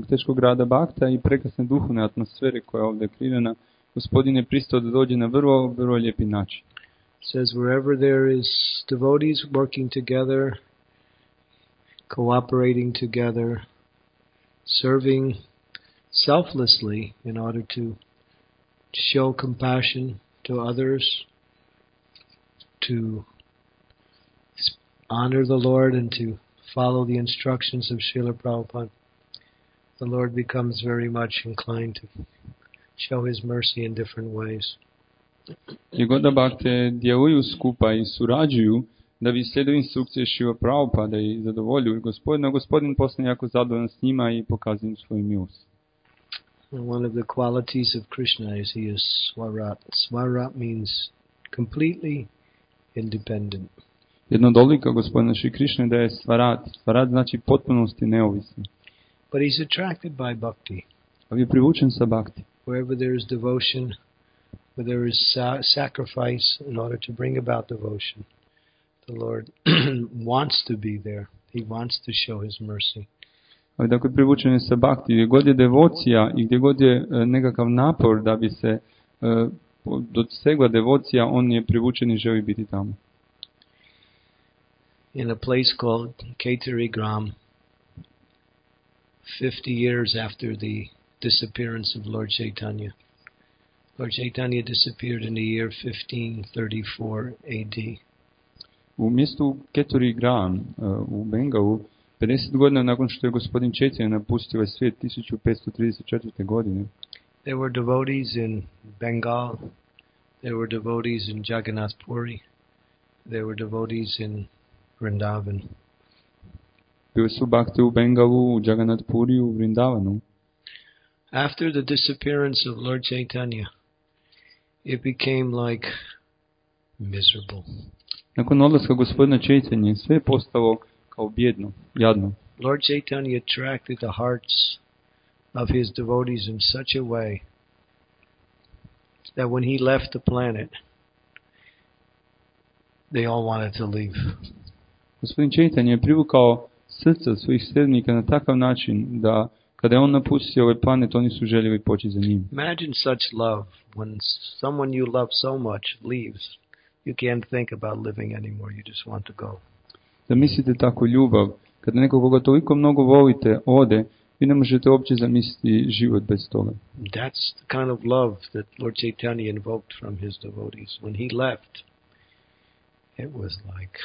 teškog rada bakta i prekrasne duhovne atmosfere koja je ovdje kreirana, Gospodin je pristao da dođe na vrlo, vrlo lijepi način. It says wherever there is devotees working together, cooperating together, serving selflessly in order to show compassion to others, to honor the Lord and to follow the instructions of Srila Prabhupada, the Lord becomes very much inclined to show His mercy in different ways. Gdje god da bakte djeluju skupa i surađuju da bi slijedili instrukcije Šrila Prabhupada i zadovoljuju Gospodina, Gospodin postane jako zadovoljan s njima i pokazuje im svoju milost. And one of the qualities of Krishna is he is Swarat. Swarat means completely independent. Jedna od odlika Gospodina Šri Krišne je da je Svarat. Svarat znači potpunosti neovisni. But he's attracted by bhakti. Ali je privučen sa bhakti. Wherever there is devotion, where there is sacrifice in order to bring about devotion, the Lord wants to be there. He wants to show His mercy. Ali dakle privučen je sa bhakti. Gdje god je devocija i gdje god je nekakav napor da bi se dosegla devocija, on je privučen i želi biti tamo. In a place called Ketari Gram, 50 years after the disappearance of Lord Chaitanya. Lord Chaitanya disappeared in the year 1534 AD. U mjestu Ketari Gram u Bengalu, 50 godina nakon što je gospodin Chaitanya napustio svijet 1534. godine, there were devotees in Bengal, there were devotees in Jagannath Puri, there were devotees in Vrindavan. Bili su bakte u Bengalu, u Jagannath Puri, u Vrindavanu. After the disappearance of Lord Chaitanya, it became like miserable. Nakon odlaska gospodina Chaitanya, sve je postalo kao bjedno, jadno. Lord Chaitanya attracted the hearts of his devotees in such a way that when he left the planet, they all wanted to leave. Gospodin Chaitanya je privukao srca svojih sljedbenika na takav način da kada je on napustio ovaj planet, oni su željeli poći za njim. Imagine such love when someone you love so much leaves. You can't think about living anymore. You just want to go. Zamislite takvu ljubav. Kada nekog koga toliko mnogo volite ode, vi ne možete uopće zamisliti život bez toga. That's the kind of love that Lord Chaitanya invoked from his devotees. When he left, it was like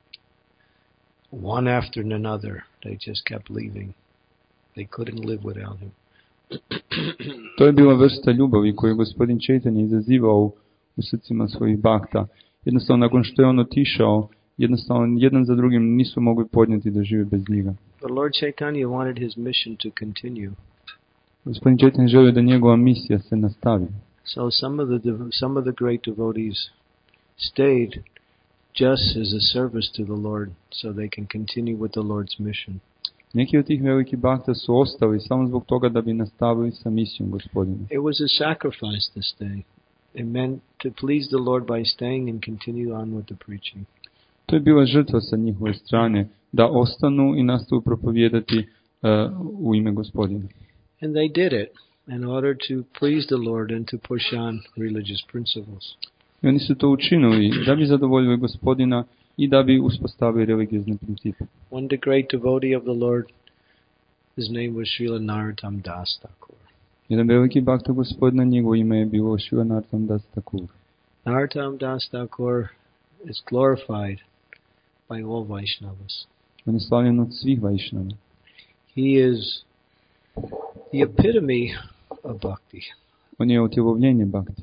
one after another. They just kept leaving. They couldn't live without him. To je bila vrsta ljubavi koju je gospodin Chaitanya izazivao u srcima svojih bakta. Jednostavno, nakon što je on otišao, jednostavno jedan za drugim nisu mogli podnijeti da žive bez njega. But Lord Chaitanya wanted his mission to continue. Gospodin Chaitanya želio da njegova misija se nastavi. So some of the great devotees stayed just as a service to the Lord, so they can continue with the Lord's mission. Neki od tih velikih bakta su ostali samo zbog toga da bi nastavili sa misijom Gospodina. It was a sacrifice to stay. It meant to please the Lord by staying and continue on with the preaching. To je bila žrtva sa njihove strane, da ostanu i nastavu propovijedati u ime Gospodina. And they did it in order to please the Lord and to push on religious principles. I oni su to učinili da bi zadovoljili Gospodina i da bi uspostavili religiozne principe. One the great devotee of the Lord, his name was Srila Narottam Das Thakur. Jedan veliki bakta Gospodina, njegovo ime je bilo Srila Narottam Das Thakur. Narottam Das Thakur is glorified by all Vaishnavas. On je slavljen od svih Vaishnava. He is the epitome of bhakti. On je utjelovljenje bhakti.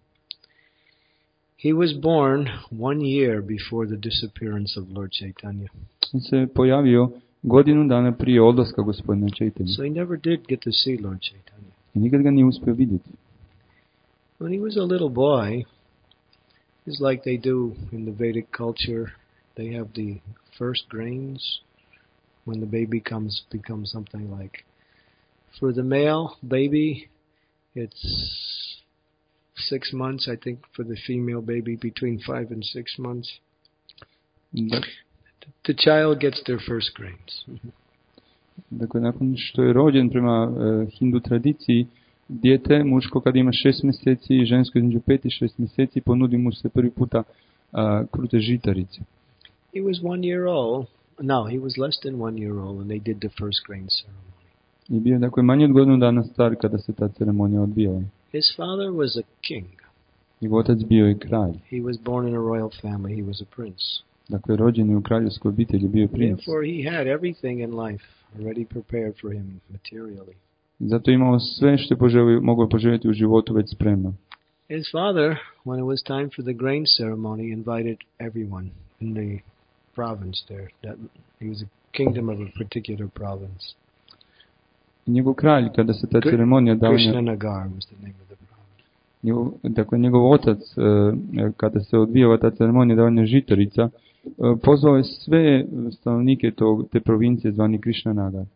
He was born 1 year before the disappearance of Lord Chaitanya. On se pojavio godinu dana prije odlaska Gospodina Chaitanya. So he never did get to see Lord Chaitanya. I nikad ga nije uspio vidjeti. When he was a little boy, it's like they do in the Vedic culture. They have the first grains when the baby becomes something like, for the male baby, it's 6 months. I think for the female baby, between 5 and 6 months. The child gets their first grains. Dakle, nakon što je rođen prema hindu tradiciji, dijete, muško kad ima 6 mjeseci i žensko između 5 i 6 mjeseci, ponudi mu se prvi puta krute žitarice. He was 1 year old. No, he was less than 1 year old and they did the first grain ceremony. I bio dakle manje od godinu dana star kada se ta ceremonija odvijala. His father was a king. Njegov otac bio je kralj. He was born in a royal family. He was a prince. Dakle, rođen je u kraljevskoj obitelji, bio je princ. Therefore, he had everything in life already prepared for him materially. Zato je imao sve što je mogao poželjeti u životu već spremno. His father, when it was time for the grain ceremony, invited everyone in the province there. That he was a kingdom of a particular province. Njegov kralj, kada se ta ceremonija dala... Krishnanagar was the name of the province. Dakle, njegov otac, kada se odvijala ta ceremonija davanja žitarica, pozvao je sve stanovnike te provincije zvani Krishnanagar.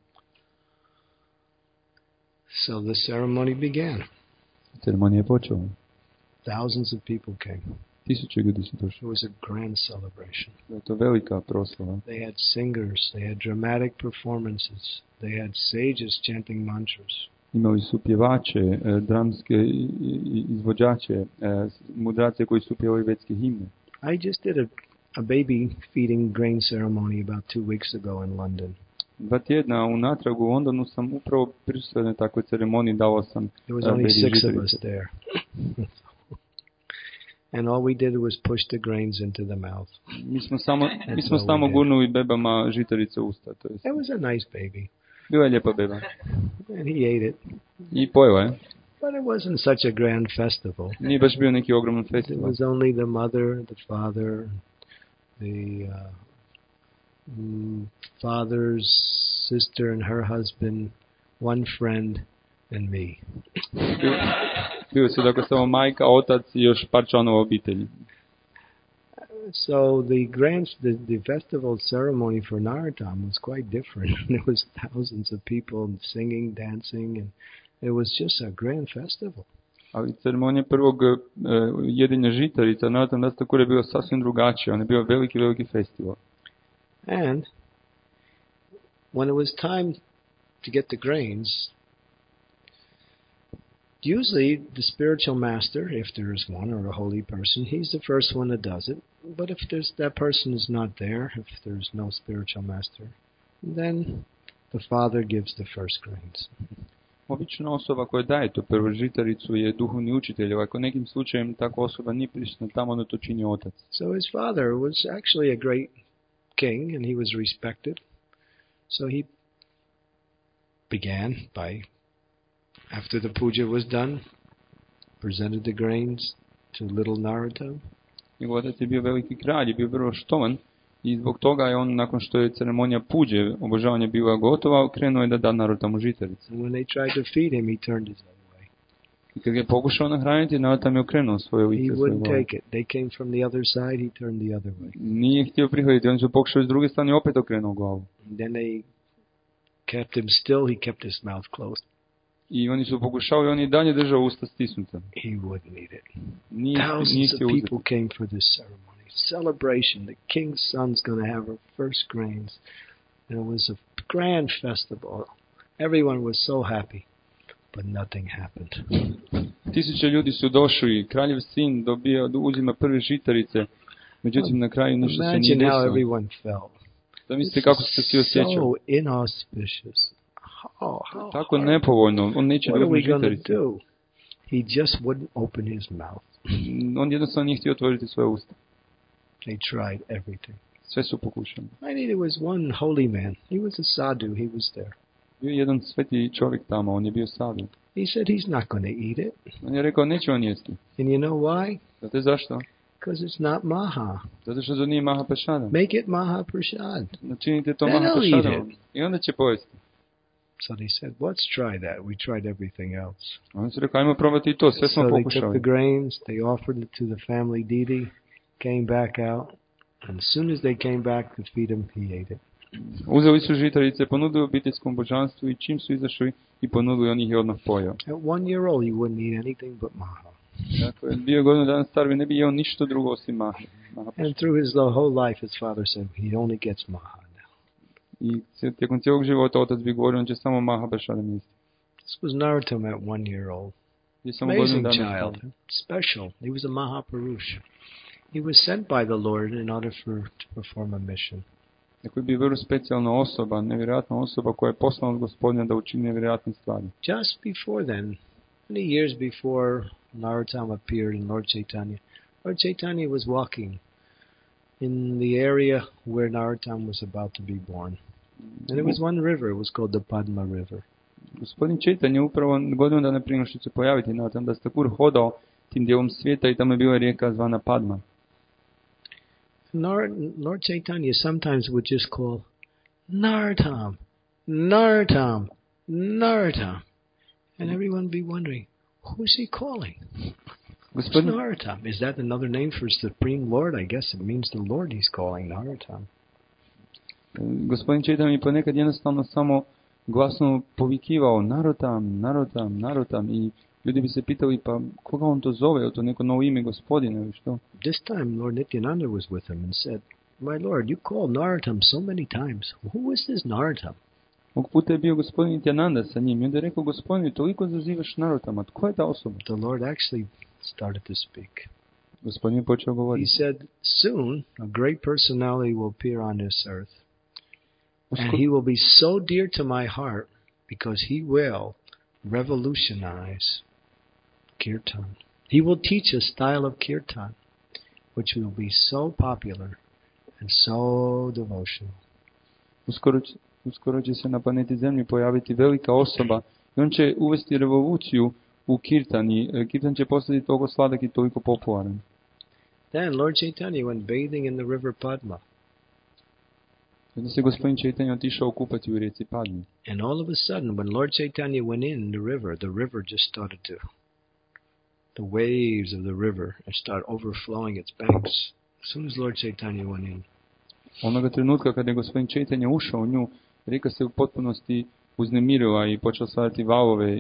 So the ceremony began. Ceremonija je počela. Thousands of people came. Tisuće ljudi su došli. It was a grand celebration. Je to velika proslava. They had singers, they had dramatic performances, they had sages chanting mantras. Imali su pjevače, dramske izvođače, mudrace koji su pjevali vedske himne. I just did a baby feeding grain ceremony about 2 weeks ago in London. 2 tjedna unatrag u Londonu sam upravo prisustvovao na takvoj ceremoniji, dao sam There was only 6 of us there. And all we did was push the grains into the mouth. Mi smo samo gurnuli bebama žitarice u usta. It was a nice baby. Bila je lijepa beba. And he ate it. I pojela je. But it wasn't such a grand festival. Nije baš bio neki ogroman It festival. was only the mother, the father, the father's sister and her husband, one friend, and me. Bio su dakle samo majka, otac i još par članova obitelji. So the festival ceremony for Narottam was quite different. There was thousands of people singing, dancing, and it was just a grand festival. Ali ceremonija prvog jedenja žitarica na Narottam Dastakura je bio sasvim drugačija. On je bio veliki festival. And when it was time to get the grains, usually the spiritual master, if there is one or a holy person, he's the first one that does it. But if that person is not there, if there's no spiritual master, then the father gives the first grains. Obična osoba koja daje tu prvu žitaricu je duhovni učitelj. Ako nekim slučajem takva osoba nije prisutna tamo, onda to čini otac. So his father was actually a great king, and he was respected. So he began by, after the puja was done, presented the grains to little Narottam. Njegov otac je bio veliki kralj, je bio vrlo štovan i zbog toga je on, nakon što je ceremonija puđe, obožavanja bila gotova, krenuo je da da Narottamu žitarice. And when they tried to feed him, he turned his other way. I kad ga je pokušao nahraniti, Narottam je okrenuo svoje lice. He wouldn't take it. They came from the other side, he turned the other way. Nije htio prihvatiti, oni su pokušali s druge strane i opet okrenuo glavu. And then they kept him still, he kept his mouth closed. I oni su pokušali, on je dalje držao usta stisnuta. He wouldn't eat it. Nije Thousands htio of uzeti. people came for this ceremony. Celebration. The king's son's going to have her first grains. And it was a grand festival. Everyone was so happy. But nothing happened. Tisuće ljudi su došli, kraljev sin uzima prve žitarice, međutim na kraju ništa se nije Imagine how desilo. everyone felt. Zamislite kako su se svi osjećali. So inauspicious. Tako nepovoljno, on neće What are dobiti we going žitarice. to do? He just wouldn't open his mouth. On jednostavno nije htio otvoriti svoje usta. They tried everything. Sve su pokušali. I mean, there was one holy man. He was a sadhu. He was there. Bio je jedan sveti čovjek tamo, on je bio sadhu. He said he's not going to eat it. On je rekao, neće on jesti. And you know why? Znate zašto? Because it's not maha. Zato što to nije maha prasada. Make it maha prasad. Načinite to Then maha he'll eat prasadom. I onda će pojesti. So they said, let's try that. We tried everything else. On se rekao, ajmo probati i to, sve smo So they took pokušali. the grains, they offered it to the family deity, came back out, and as soon as they came back to feed him, he ate it. Uzeli su žitarice, ponudili obiteljskom božanstvu i čim su izašli i ponudili, on ih je odmah pojeo. At 1 year old, he wouldn't eat anything but maha. Dakle, bio godinu dana star, ne bi jeo ništa drugo osim maha. And through his whole life, his father said, he only gets maha now. I tijekom cijelog života otac bi govorio, on će samo Mahabharata da misli. This was Narottam at 1 year old. I samo godinu Amazing dana child, stari. special. He was a Mahapurush. He was sent by the Lord in order to perform a mission. Dakle, bi vrlo specijalna osoba, nevjerojatna osoba koja je poslana od Gospodina da učini nevjerojatne stvari. Just before then, many years before Narottam appeared in Lord Chaitanya was walking in the area where Narottam was about to be born. And there was one river, it was called the Padma River. Gospodin Chaitanya upravo godinu dana prije što će pojaviti Narottam Das Thakur hodao tim dijelom svijeta i tamo je bila rijeka zvana Padma. Lord Chaitanya sometimes would just call, Narottam, Narottam, Narottam. And everyone would be wondering, who is he calling? What's Narottam? Is that another name for Supreme Lord? I guess it means the Lord he's calling, Narottam. Gospodin Chaitanya mi ponekad jednostavno samo glasno povikivao Narottam, Narottam, Narottam i ljudi bi se pitali pa koga on to zove, je to neko novo ime Gospodina ili što? This time Lord Nityananda was with him and said, My Lord, you called Narottam so many times. Who is this Narottam? Ovog puta je bio Gospodin Nityananda sa njim i onda je rekao, Gospodine, toliko zazivaš Narottama, tko je ta osoba? The Lord actually started to speak. Gospodin je počeo govoriti. He said, soon a great personality will appear on this earth. And he will be so dear to my heart because he will revolutionize kirtan. He will teach a style of kirtan which will be so popular and so devotional. Uskoro će se na planeti Zemlji pojaviti velika osoba i on će uvesti revoluciju u kirtan i kirtan će postati toliko sladak i toliko popularan. Then Lord Chaitanya went bathing in the river Padma. Onda se Gospodin Chaitanya otišao kupati u rijeci Padmi. And all of a sudden, when Lord Chaitanya went in the river just started to, the waves of the river started overflowing its banks. As soon as Lord Chaitanya went in. Onoga trenutka kada je Gospodin Chaitanya ušao u nju, rijeka se u potpunosti uznemirila i počela stvarati valove.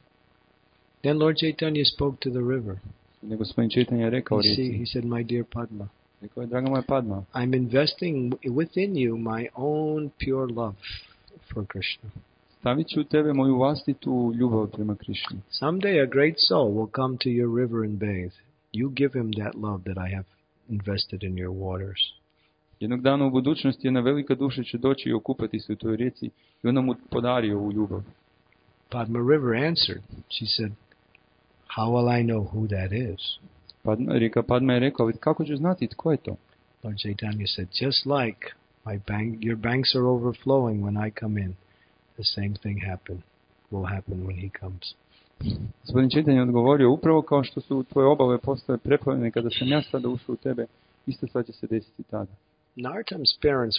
Then Lord Chaitanya spoke to the river. I Gospodin Chaitanya je rekao rijeci. He said, My dear Padma, rekao je, draga moja Padma, I'm investing within you my own pure love for Krishna. Stavit ću u tebe moju vlastitu ljubav prema Krišni. Someday a great soul will come to your river and bathe. You give him that love that I have invested in your waters. Jednog dana u budućnosti jedna velika duša će doći i okupati se u toj rijeci i ona mu podari ovu ljubav. Padma River answered. She said, How will I know who that is? Rijeka Padma je rekla, kako ću znati tko je to? Lord Chaitanya said, just like your banks are overflowing when I come in, the same thing will happen when he comes. Gospodin Chaitanya odgovorio, upravo kao što su tvoje obale postale preplavljene kada sam ja sada ušao u tebe, isto sad će se desiti tada. Narottam's parents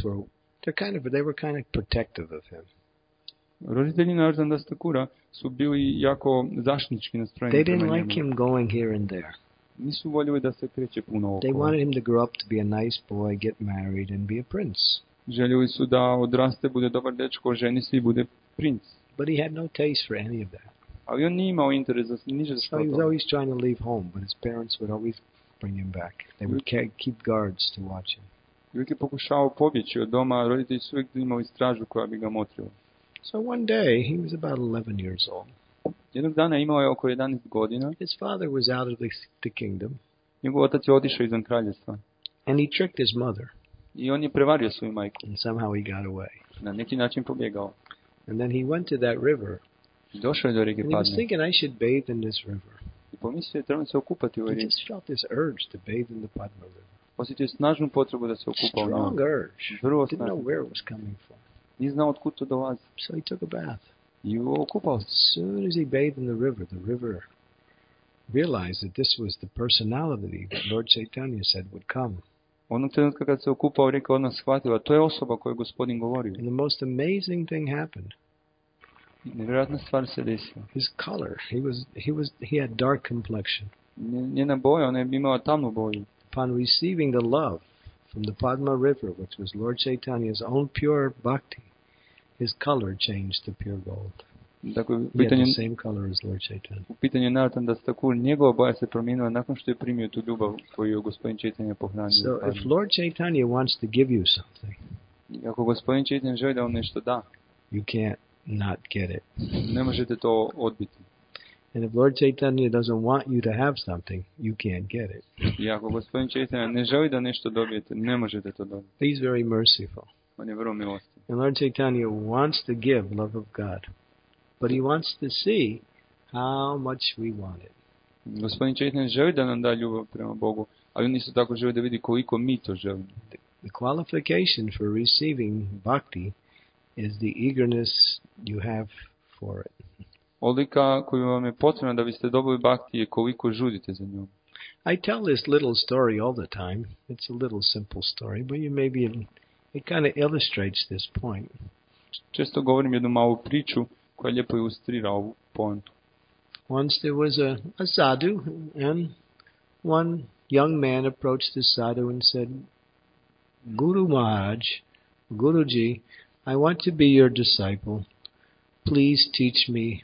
were kind of protective of him. Roditelji Narottam Das Thakura su bili jako zaštitnički nastrojeni. They didn't like him going here and there. Nisu voljeli da se kreće puno okolo. They wanted him to grow up to be a nice boy, get married and be a prince. Željeli su da odraste, bude dobar dečko, ženi se i bude princ. But he had no taste for any of that. Ali on nije imao interes za ništa za to. So he was always trying to leave home, but his parents would always bring him back. They would keep guards to watch him. Uvijek je pokušao pobjeći od doma, roditelji su uvijek imali stražu koja bi ga motrila. So one day, he was about 11 years old. Jednog dana imao je oko 11 godina. His father was out of the kingdom. Njegov otac je otišao izvan kraljevstva. And he tricked his mother. I on je prevario svoju majku. And somehow he got away. Na neki način pobjegao. And then he went to that river. Došao je do rijeke Padme. And he was thinking, I should bathe in this river. I pomislio je, trebam se okupati u ovoj rijeci. He just felt this urge to bathe in the Padma river. Osjetio snažnu potrebu da se okupa u njoj. Strong urge. Didn't know where it was coming from. Nije znao otkud to dolazi. So he took a bath. I okupao se. As soon as he bathed in the river realized that this was the personality that Lord Chaitanya said would come. Onog trenutka kad se okupao, rijeka odmah shvatila, to je osoba koju je Gospodin govorio. And the most amazing thing happened. Nevjerojatna stvar se desila. His color, he had dark complexion. Njena boja, ona je imala tamnu boju. Upon receiving the love from the Padma river, which was Lord Chaitanya's own pure bhakti, his color changed to pure gold. Dakle, he had the same color as Lord Chaitanya. U pitanju Narottam Das Thakur, njegova boja se promijenila nakon što je primio tu ljubav koju je Gospodin Chaitanya pohranio. So if Lord Chaitanya wants to give you something, I ako gospodin Chaitanya želi da vam nešto da, you can't not get it. ne možete to odbiti. And if Lord Chaitanya doesn't want you to have something, you can't get it. I ako gospodin Chaitanya ne želi da nešto dobijete, ne možete to dobiti. He's very merciful. On je vrlo milostiv. And Lord Chaitanya wants to give love of God. But he wants to see how much we want it. Gospodin Chaitanya želi da nam da ljubav prema Bogu, ali on isto tako želi da vidi koliko mi to želimo. The qualification for receiving bhakti is the eagerness you have for it. Odlika koju vam je potrebna da biste dobili bhakti je koliko žudite za njom. I tell this little story all the time. It's a little simple story, but it kind of illustrates this point. Često govorim jednu malu priču koja lijepo ilustrira ovu pointu. Once there was a sadhu, and one young man approached the sadhu and said, Guru Maharaj, Guruji, I want to be your disciple. Please teach me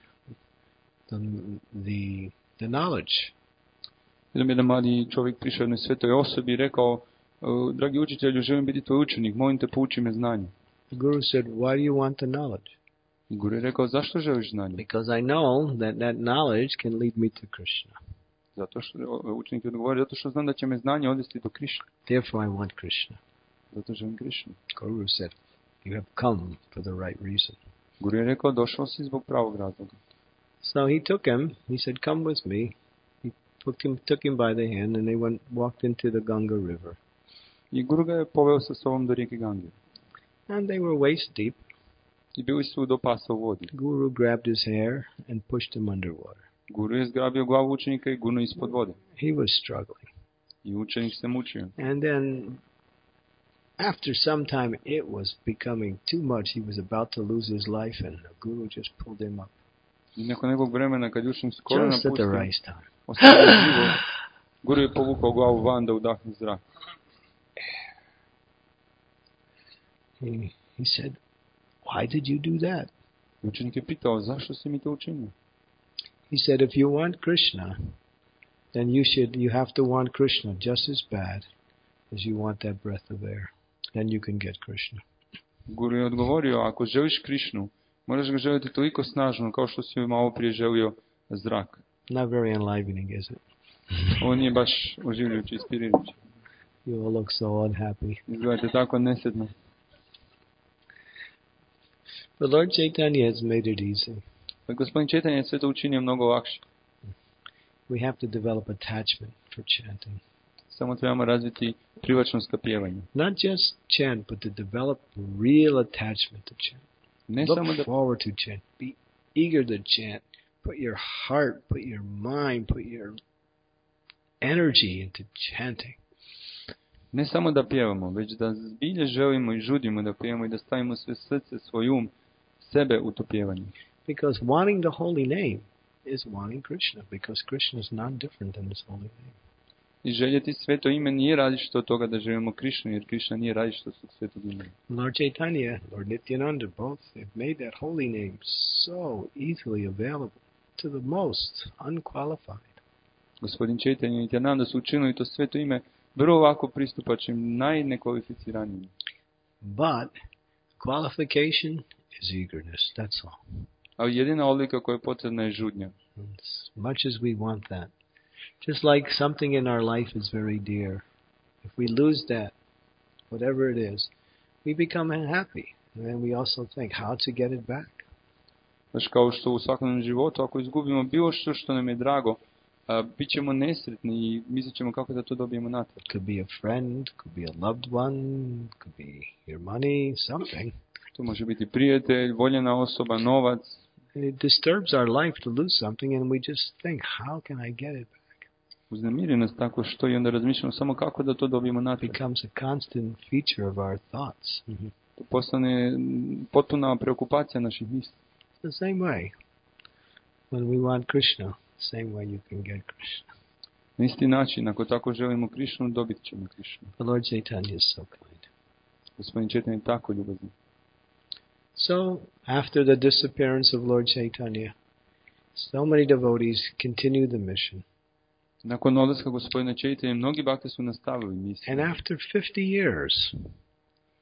the knowledge. Jedan mladi čovjek prišao jednoj svetoj osobi i rekao, dragi učitelju, želim biti tvoj učenik, molim te pouči me znanje. The Guru said, why do you want the knowledge? I Guru je rekao, zašto želiš znanje? Because I know that knowledge can lead me to Krishna. Zato što učenik je odgovorio, zato što znam da će me znanje odvesti do Krishna. Therefore I want Krishna. Zato želim Krishna. Guru said, you have come for the right reason. Guru je rekao, došao si zbog pravog razloga. So he took him, he said, come with me. He took him by the hand and they walked into the Ganga river. I Guru ga je poveo sa sobom do rijeke Gange. And they were waist deep. I bili su do pasa u vodi. Guru grabbed his hair and pushed him underwater. Guru je zgrabio glavu učenika i gurnuo ispod vode. He was struggling. I učenik se mučio. And then, after some time, it was becoming too much. He was about to lose his life, and the Guru just pulled him up. I nakon nekog vremena, kad učenik skoro Just at the napustio, right time. ostavio život, Guru je povukao glavu van da udahne zrak. He said, why did you do that? Učenik je pitao, zašto si mi to učinio? He said, if you want Krishna, then you have to want Krishna just as bad as you want that breath of air. Then you can get Krishna. Guru je odgovorio, ako želiš Krishnu, moraš ga želiti toliko snažno kao što si malo prije želio zrak. Not very enlivening, is it? Ovo nije baš oživljujuće, inspirirujuće. You all look so unhappy. Izgledate tako nesretno. But Lord Chaitanya has made it easy. Gospodin Chaitanya je sve to učinio mnogo lakše. We have to develop attachment for chanting. Samo trebamo razviti privlačnost ka pjevanju. Not just chant, but to develop real attachment to chant. Ne Look samo da forward to chant. Be eager to chant. Put your heart, put your mind, put your energy into chanting. Ne samo da pjevamo, već da zbilje želimo i žudimo da pjevamo i da stavimo sve srce, svoj um, sebe u to pjevanje. Because wanting the holy name is wanting Krishna, because Krishna is not different than his holy name. I željeti sveto ime nije različito od toga da želimo Krishnu, jer Krishna nije različito od svetog imena. Lord Chaitanya, Lord Nityananda, both have made that holy name so easily available to the most unqualified. Gospodin Chaitanya i Nityananda su učinili to sveto ime vrlo lako pristupačnim najnekvalificiranijim. But qualification is eagerness, that's all. Ali jedina odlika koja je potrebna je žudnja. As much as we want that. Just like something in our life is very dear. If we lose that, whatever it is, we become unhappy. And then we also think how to get it back. Znači kao što u svakodnevnom životu, ako izgubimo bilo što nam je drago, bit ćemo nesretni i mislit ćemo kako da to dobijemo natrag. Could be a friend, could be a loved one, could be your money, something. To može biti prijatelj, voljena osoba, novac. It disturbs our life to lose something and we just think, how can I get it back? Uznemiri nas tako što i onda razmišljamo samo kako da to dobijemo natrag. It becomes a constant feature of our thoughts. To postane potpuna preokupacija naših misli. It's the same way. When we want Krishna, same way you can get Krishna. Na isti način, ako tako želimo Krishnu, dobit ćemo Krishnu. The Lord Chaitanya is so kind. Gospodin Chaitanya je tako ljubazan. So, after the disappearance of Lord Chaitanya, so many devotees continue the mission. Nakon odlaska gospodina Chaitanya, mnogi bhakti su nastavili misiju. And after 50 years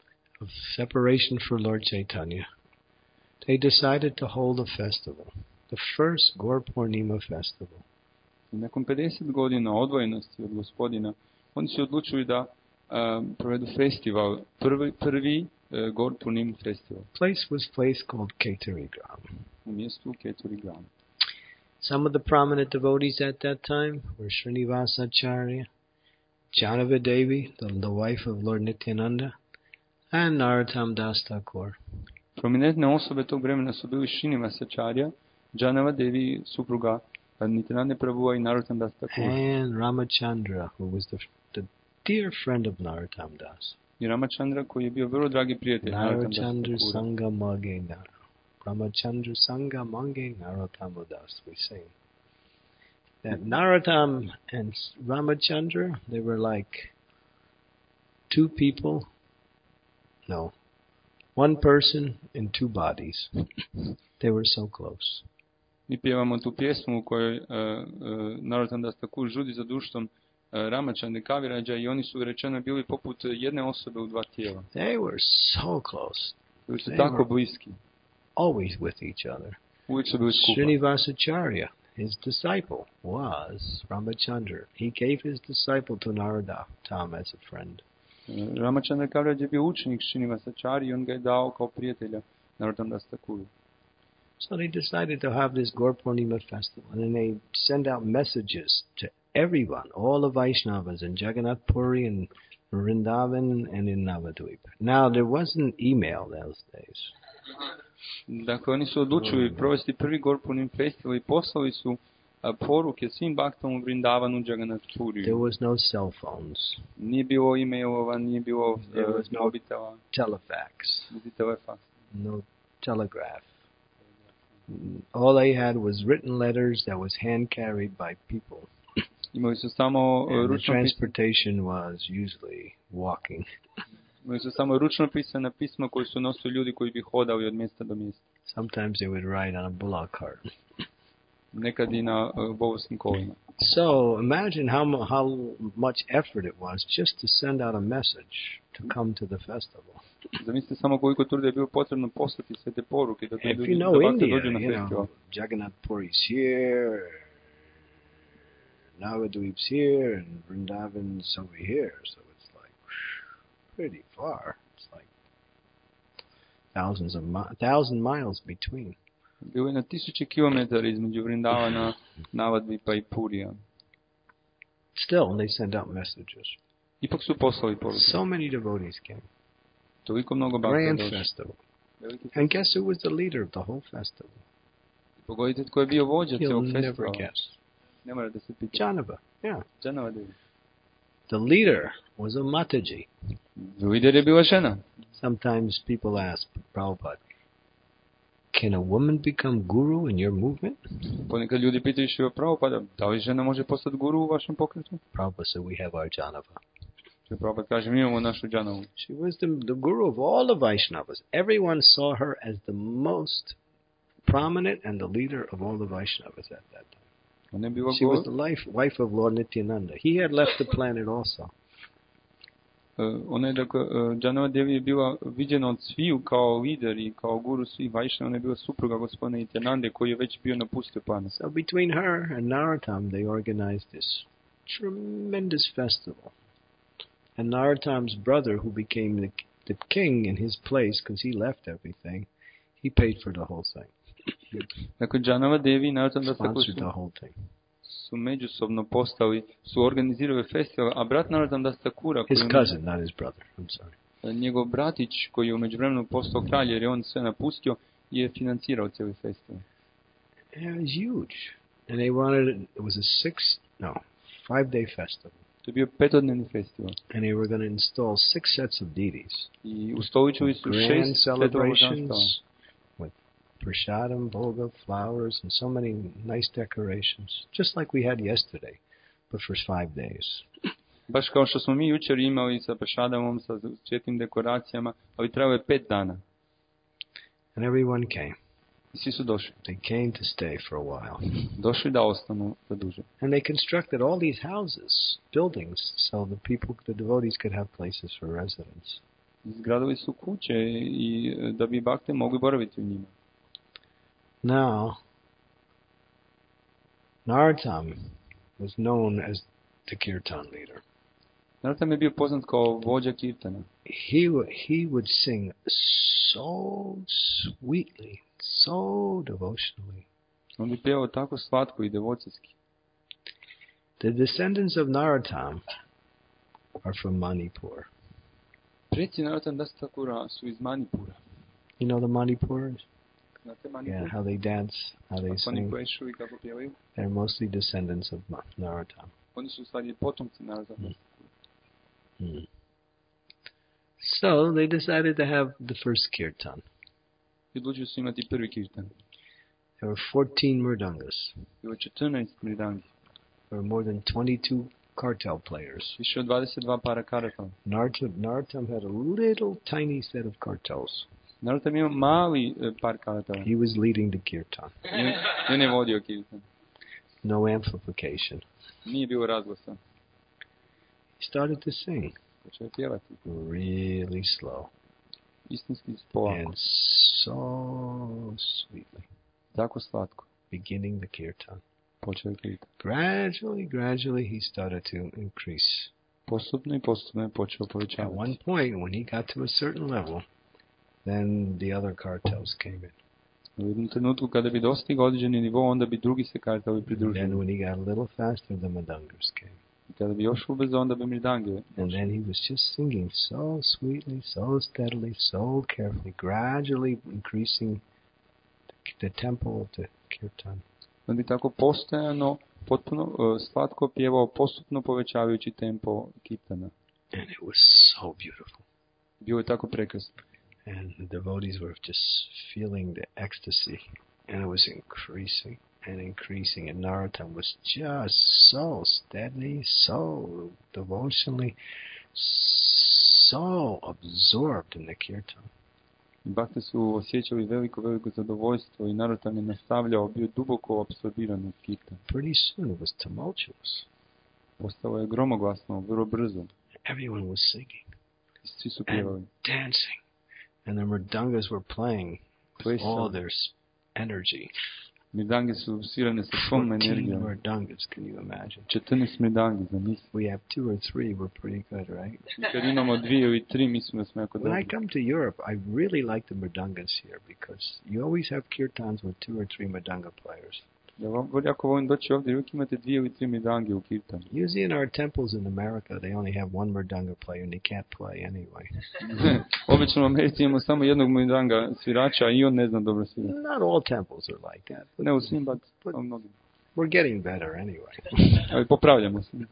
of separation for Lord Chaitanya, they decided to hold a festival, the first Gaur Purnima festival. I nakon 50 godina odvojenosti od gospodina, oni su odlučili da provedu festival, prvi Gaur Purnima festival. Place was place called Keturigram. U mjestu Keturigram. Some of the prominent devotees at that time were Srinivasacharya, Janava Devi, the wife of Lord Nityananda, and Narottam Das Thakur. Prominentne osobe tog vremena su bili Srinivasacharya, Janava Devi, supruga Nityananda Prabhuva I Narottam Das Thakur. And Ramachandra, who was the dear friend of Narottam Das. I Ramachandra, koji je bio vrlo dragi prijatelj Narottam Das Narochandra Thakura. Sangha Mange Naro. Ramachandra Sangha Mange Narottam Das, we sing. That Narottam and Ramachandra, they were like two people, no, one person in two bodies. They were so close. Mi pjevamo tu pjesmu u kojoj Narottam Das Thakur žudi za društvom Ramachandra Kavirađa i oni su rečeno bili poput jedne osobe u dva tijela. They were so close. Bili su tako bliski. Always with each other. Uvijek su bili skupa. Srinivasacharya, his disciple, was Ramachandra. He gave his disciple to Narottam as a friend. Ramachandra Kavirađa je bio učenik Srinivasacharya i on ga je dao kao prijatelja Narottam Das Thakuru. So they decided to have this Gaur Purnima festival, and then they send out messages to everyone, all the Vaishnavas in Jagannath Puri and Vrindavan and in Navadvip. Now, there wasn't email those days. Dakle, oni su odlučili provesti prvi Gaur Purnima festival i poslali su poruke svim baktama u Vrindavanu, Jagannath Puri. There was no cell phones. Nije bilo e-mailova, nije bilo mobitela. Telefax. Niti telefaks. No telegraph. All they had was written letters that was hand carried by people. Imali su samo And the ručno transportation was usually walking. Imali su samo ručno pisana pisma koji su nosili ljudi koji bi hodali od mjesta do mjesta. Sometimes they would ride on a bullock cart. Nekad i na volovskim kolima. So imagine how much effort it was just to send out a message to come to the festival. Zamislite samo koliko truda je bilo potrebno poslati sve te poruke da If ljudi you know India, dođu na festival. Jagannath Puri's here, Navadvip's here, and Vrindavan's over here. So it's like pretty far. It's like 1,000 miles between. Bilo je na 1000 kilometara između Vrindavana, Navadvipa i Purija. Still, they send out messages. Ipak su poslali poruke. So many devotees came. Toliko mnogo bakta Grand došlo. festival. And guess who was the leader of the whole festival? Pogodite tko je bio vođa cijelog You'll never festivala. guess. Ne mora da se pita. Janava, yeah. Janava Devi. The leader was a Mataji. Lider je bila žena. Sometimes people ask Prabhupada, can a woman become guru in your movement? Ponekad ljudi pitaju Šriva Prabhupada, da li žena može postati guru u vašem pokretu? Prabhupada said, we have our Janava. Šriva Prabhupada kaže, mi imamo našu Janavu. She was the guru of all the Vaishnavas. Everyone saw her as the most prominent and the leader of all the Vaishnavas at that time. Ona je bila She was the wife of Lord Nityananda. He had left the planet also. Ona je, dakle, Janava Devi je bila viđena od sviju kao lider i kao guru svih Vajšnava. Ona je bila supruga gospodina Nityanande koji je već bio napustio planet. So between her and Narottam, they organized this tremendous festival. And Narottam's brother, who became the king in his place because he left everything, he paid for the whole thing. Dakle, Janava Devi i Narottam Das Thakur Sponsored the whole thing. su međusobno postali, su organizirali festival, a brat Narottam Das Thakura, His cousin, not his brother. I'm sorry. Njegov bratić koji je u međuvremenu postao kralj jer je on sve napustio, je financirao cijeli festival. And it was huge. And they wanted, it was a 5-day festival. To je bio 5-dnevni festival. And they were going to install 6 sets of deities. I ustoličili su Grand 6 celebrations with prashadam, bhoga, flowers, and so many nice decorations. Just like we had yesterday, but for 5 days. Baš kao što smo mi jučer imali sa prešadamom, sa cvjetnim dekoracijama, ali trebalo je 5 dana. And everyone came. I svi su došli. They came to stay for a while. Došli da ostanu za duže. And they constructed all these houses, buildings, so the devotees could have places for residence. Izgradili su kuće i da bi bakte mogli boraviti u njima. Now, Narottam was known as the kirtan leader. Narottam je bio poznat kao vođa kirtana. He would sing so sweetly, so devotionally. On bi pjevao tako slatko i devocijski. The descendants of Narottam are from Manipur. Preci Narottam Das Thakura su iz Manipura. You know the Manipurs? Znate Manipur? Yeah, how they dance, how they Kako oni sing. plešu i kako pjevaju. They're mostly descendants of Narottam. Oni su stvari potomci Narottam Das Thakura. So they decided to have the first kirtan. I odlučili su imati prvi kirtan. There were 14 mridangas. Bilo 14 mridangi. There were more than 22 kartal players. Više od 22 para karata. Narottam had a little tiny set of kartals. Narottam ima mali par karata. He was leading the kirtan. I on je vodio kirtan. No amplification. Nije bilo razglasa. He started to sing. Počeo je pjevati. Really slow. Istinski polako. And so sweetly. Tako slatko. Beginning the kirtan. Počeo je kirtan. Gradually he started to increase. Postupno je počeo povećavati. At one point, when he got to a certain level, then the other kartals came in. U jednom trenutku kada bi dostigao određeni nivo, onda bi drugi se kartali pridružili. Then when he got a little faster, the mridangas came. I kada bi još ubrzo, onda bi mridange. And then he was just singing so sweetly, so steadily, so carefully, gradually increasing the tempo of the kirtan. On bi tako postojano, potpuno slatko pjevao, postupno povećavajući tempo kirtana. And it was so beautiful. Bilo je tako prekrasno. And the devotees were just feeling the ecstasy. And it was increasing and increasing. And Narottam was just so steady, so devotionally, so absorbed in the kirtan. Bakte su osjećali veliko zadovoljstvo i Narottam je nastavljao, bio duboko apsorbiran u kirtan. Pretty soon it was tumultuous. Postalo je gromoglasno, vrlo brzo. Everyone was singing. Svi su pjevali. And dancing. And the mridangas were playing with all their energy. Mridange su svirane sa svom 14 energijom. mridangas, can you imagine? 14 mridangi, zamisli. We have 2 or 3, we're pretty good, right? Kad imamo 2 ili 3, mislim da smo jako When I dobri. come to Europe, I really like the mridangas here because you always have kirtans with 2 or 3 mridanga players. Ja jako volim doći ovdje, uvijek imate 2 ili 3 mridange u kirtanu. Usually in our temples in America, they only have 1 mridanga player and they can't play anyway. Obično u Americi imamo samo jednog mridanga svirača i on ne zna dobro svirati. Not all temples are like that. Ne u svim, but u mnogim. We're getting better anyway. Ali popravljamo se.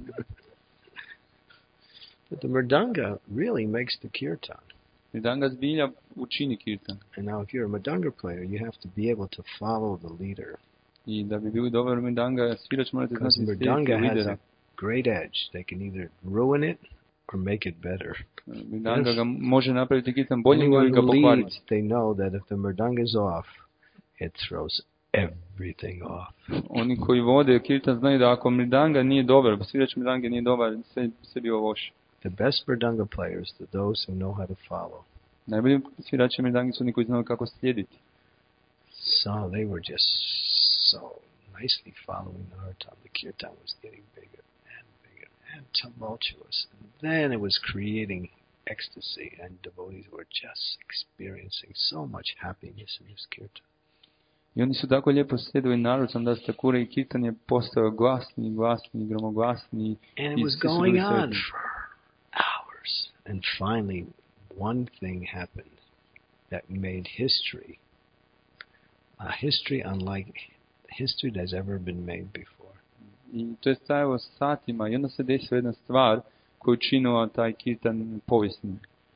But the mridanga really makes the kirtan. Mridanga zbilja učini kirtan. And now if you're a mridanga player, you have to be able to follow the leader. I da bi bili dobar mridanga, svirač morate Because znati mridanga slijediti has lidera. a great edge. They can either ruin it or make it better. Mridanga ga može napraviti kirtan boljim Anyone ili ga who pokvariti. leads, they know that if the mridanga is off, it throws everything off. Oni koji vode kirtan znaju da ako mridanga nije dobar, svirač mridange nije dobar, sve bio loše. The best mridanga players are those who know how to follow. Najbolji svirači mridangi su oni koji znaju kako slijediti. So they were just so nicely following Narottam. The kirtan was getting bigger and tumultuous. And then it was creating ecstasy, and devotees were just experiencing so much happiness in this kirtan. I oni su tako lijepo slijedili Narottam Das Thakura i kirtan je postao glasni, gromoglasni. And it was going on for hours. And finally, one thing happened that made history, a history unlike history that has ever been made before. I to je stajalo satima i onda se desila jedna stvar koju činila taj kirtan povijesnim.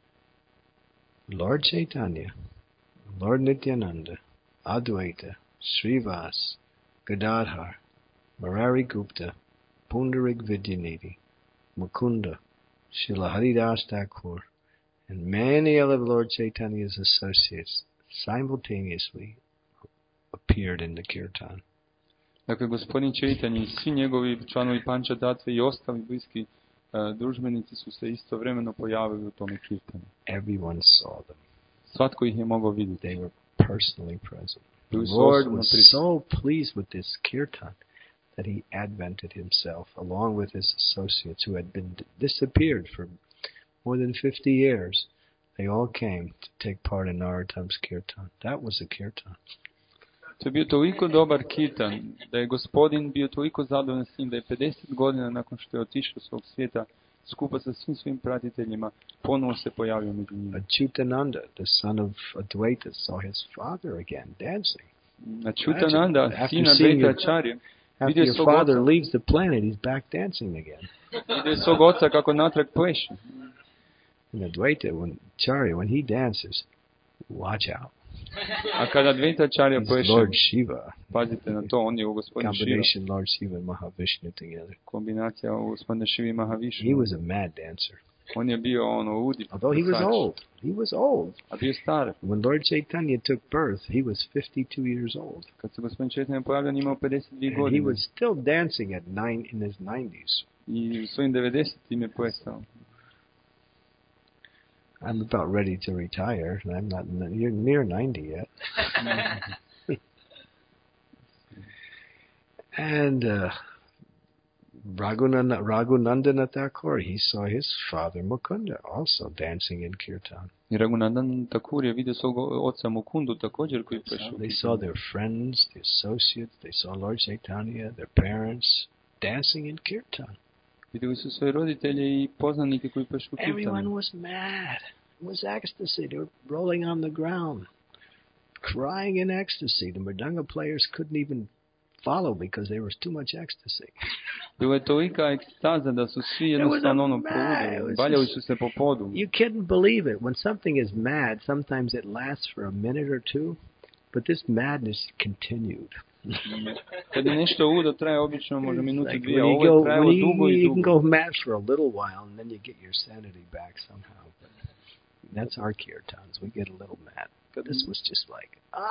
Lord Chaitanya, Lord Nityananda, Advaita, Srivas, Gadadhar, Murari Gupta, Pundarik Vidyanidhi, Mukunda, Srila Haridas Thakur, and many other Lord Chaitanya's associates simultaneously appeared in the kirtan. Dakle, gospodin Chaitanya i svi njegovi članovi Pančatatve i ostali bliski družbenici su se istovremeno pojavili u tome kirtanu. Everyone saw them. Svatko ih je mogao vidjeti. They were personally present. The Bili su Lord osobno was prisutni. so pleased with this kirtan that he advented himself along with his associates who had been disappeared for more than 50 years. They all came to take part in Narottam's kirtan. That was a kirtan. To je bio toliko dobar kirtan, da je gospodin bio toliko zadovoljan s njim, da je 50 godina nakon što je otišao s ovog svijeta, skupa sa svim svojim pratiteljima, ponovo se pojavio među njima. Achyutananda, the son of Advaita, saw his father again dancing. Achyutananda, sin Advaita Acharya, After vidio your svog father oca. leaves the planet, he's back dancing again. Vidio svog oca kako natrag pleše. And Advaita, when he dances, watch out. A kada Advaita Acharya He's pleše, Lord Shiva. pazite na to, on je u gospodinu Shiva. Combination Lord Shiva and Mahavishnu together. Kombinacija u gospodinu Shiva i Mahavišnu. He was a mad dancer. On je bio ludi. Although he was old. A bio star. When Lord Chaitanya took birth, he was 52 years old. Kad se gospodin Chaitanya pojavlja, imao 52 And godine. he was still dancing in his 90s. I u svojim 90-im je plesao. I'm about ready to retire. I'm not near 90 yet. And Raghunandana Thakur, he saw his father Mukunda also dancing in kirtan. I Raghunandan Thakur je vidio svog oca Mukundu također koji pleše. They saw their friends, the associates, they saw Lord Chaitanya, their parents dancing in kirtan. Vidjeli su svoje roditelje i poznanike koji plešu u Everyone kirtanu. was mad. It was ecstasy. They were rolling on the ground, crying in ecstasy. The mridanga players couldn't even follow because there was too much ecstasy. Bila je tolika ekstaza da su svi jednostavno poludili. Valjali su se po podu. You couldn't believe it. When something is mad, sometimes it lasts for a minute or two, but this madness continued. Kad je nešto ludo, traje obično možda minutu, Like dvije, a ovo je trajalo dugo i you can dugo. go mad for a little while and then you get your sanity back somehow. But that's our kirtans. We get a little mad. This was just like,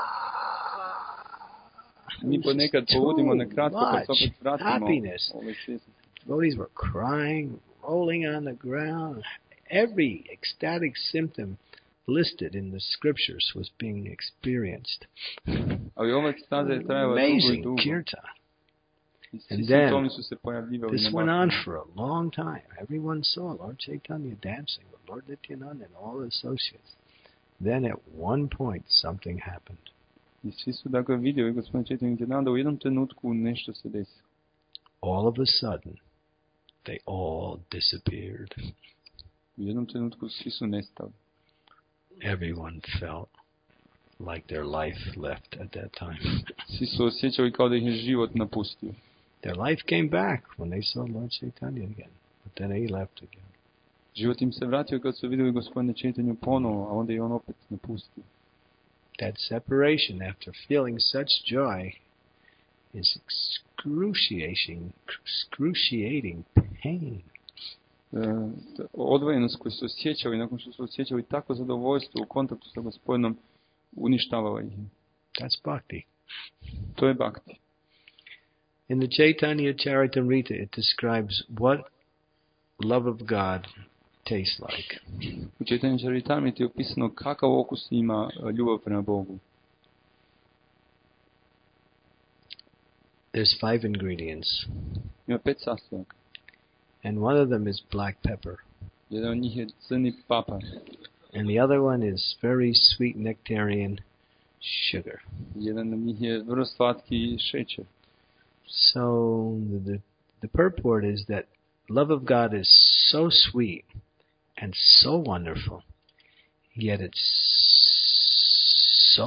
Mi ponekad poludimo na kratko, pa se opet vratimo. happiness. Devotees were crying, rolling on the ground. Every ecstatic symptom listed in the scriptures was being experienced. Ali ova ekstaza je trajala dugo i Amazing dugo. kirtan. I And svi then, simptomi su se pojavljivali This na went on baktu. for a long time. Everyone saw Lord Chaitanya dancing with Lord Nityananda and all the associates. Then at one point something happened. I svi su dakle vidjeli gospodin Chaitanya Nityananda, u jednom trenutku nešto se desilo. All of a sudden, they all disappeared. U jednom trenutku svi su nestali. Everyone felt like their life left at that time. Svi su osjećali kao da ih je život napustio. Their life came back when they saw Lord Chaitanya again, but then he left again. Život im se vratio kad su vidjeli gospodina Chaitanyu ponovo, a onda je on opet napustio. That separation after feeling such joy is excruciating pain. Odvojenost koju su osjećali, nakon što su osjećali tako zadovoljstvo u kontaktu sa gospodinom, uništavala ih. That's bhakti. To je bhakti. In the Chaitanya Charitamrita, it describes what love of God tastes like. U Chaitanya Charitamriti je opisano kakav okus ima ljubav prema Bogu. There's 5 ingredients, Ima 5 sastojaka. and one of them is black pepper, Jedan od njih je crni papar. and the other one is very sweet nectarian sugar. Jedan od njih je vrlo slatki šećer. So the purport is that love of God is so sweet and so wonderful, yet it's so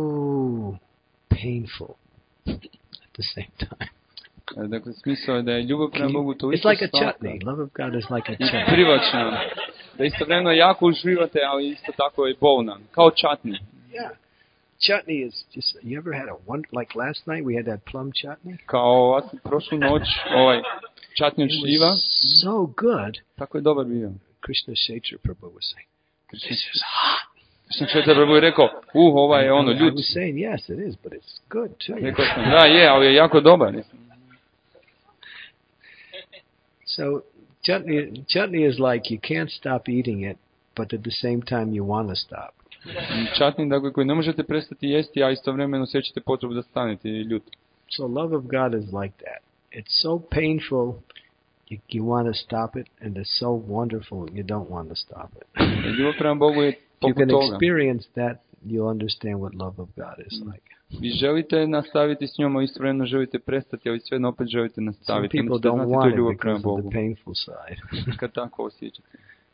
painful at the same time. Dakle, smisao je da je ljubav prema Bogu toliko It's like a slatka chutney. Love of God is like a i chutney. privlačna, da istovremeno jako uživate, ali isto tako je bolna, kao čatni. Yeah. Chutney is just, you ever had like last night we had that plum chutney? Kao prošlu noć, čatni od It šljiva, was so good. tako je dobar bio. Krishna Kshetra Prabhu was saying, this is hot. Krishna Kshetra Prabhu je rekao, ovaj je I ljut. was saying, yes, it is, but it's good too. Rekao sam, da je, ali je jako dobar. So Chutney is like you can't stop eating it, but at the same time you want to stop. Čatni, dakle, koji ne možete prestati jesti, a istovremeno osjećate potrebu da stanete i ljuti. So love of God is like that. It's so painful, you want to stop it, and it's so wonderful, you don't want to stop it. Ljubav prema Bogu je If you poput can toga. experience that, you'll understand what love of God is like. Vi želite nastaviti s njom, a istovremeno želite prestati, ali svejedno opet želite Some nastaviti. people Onda ćete don't znati to want je it ljubav prema because of Bogu. the painful side. Kad tako osjećate.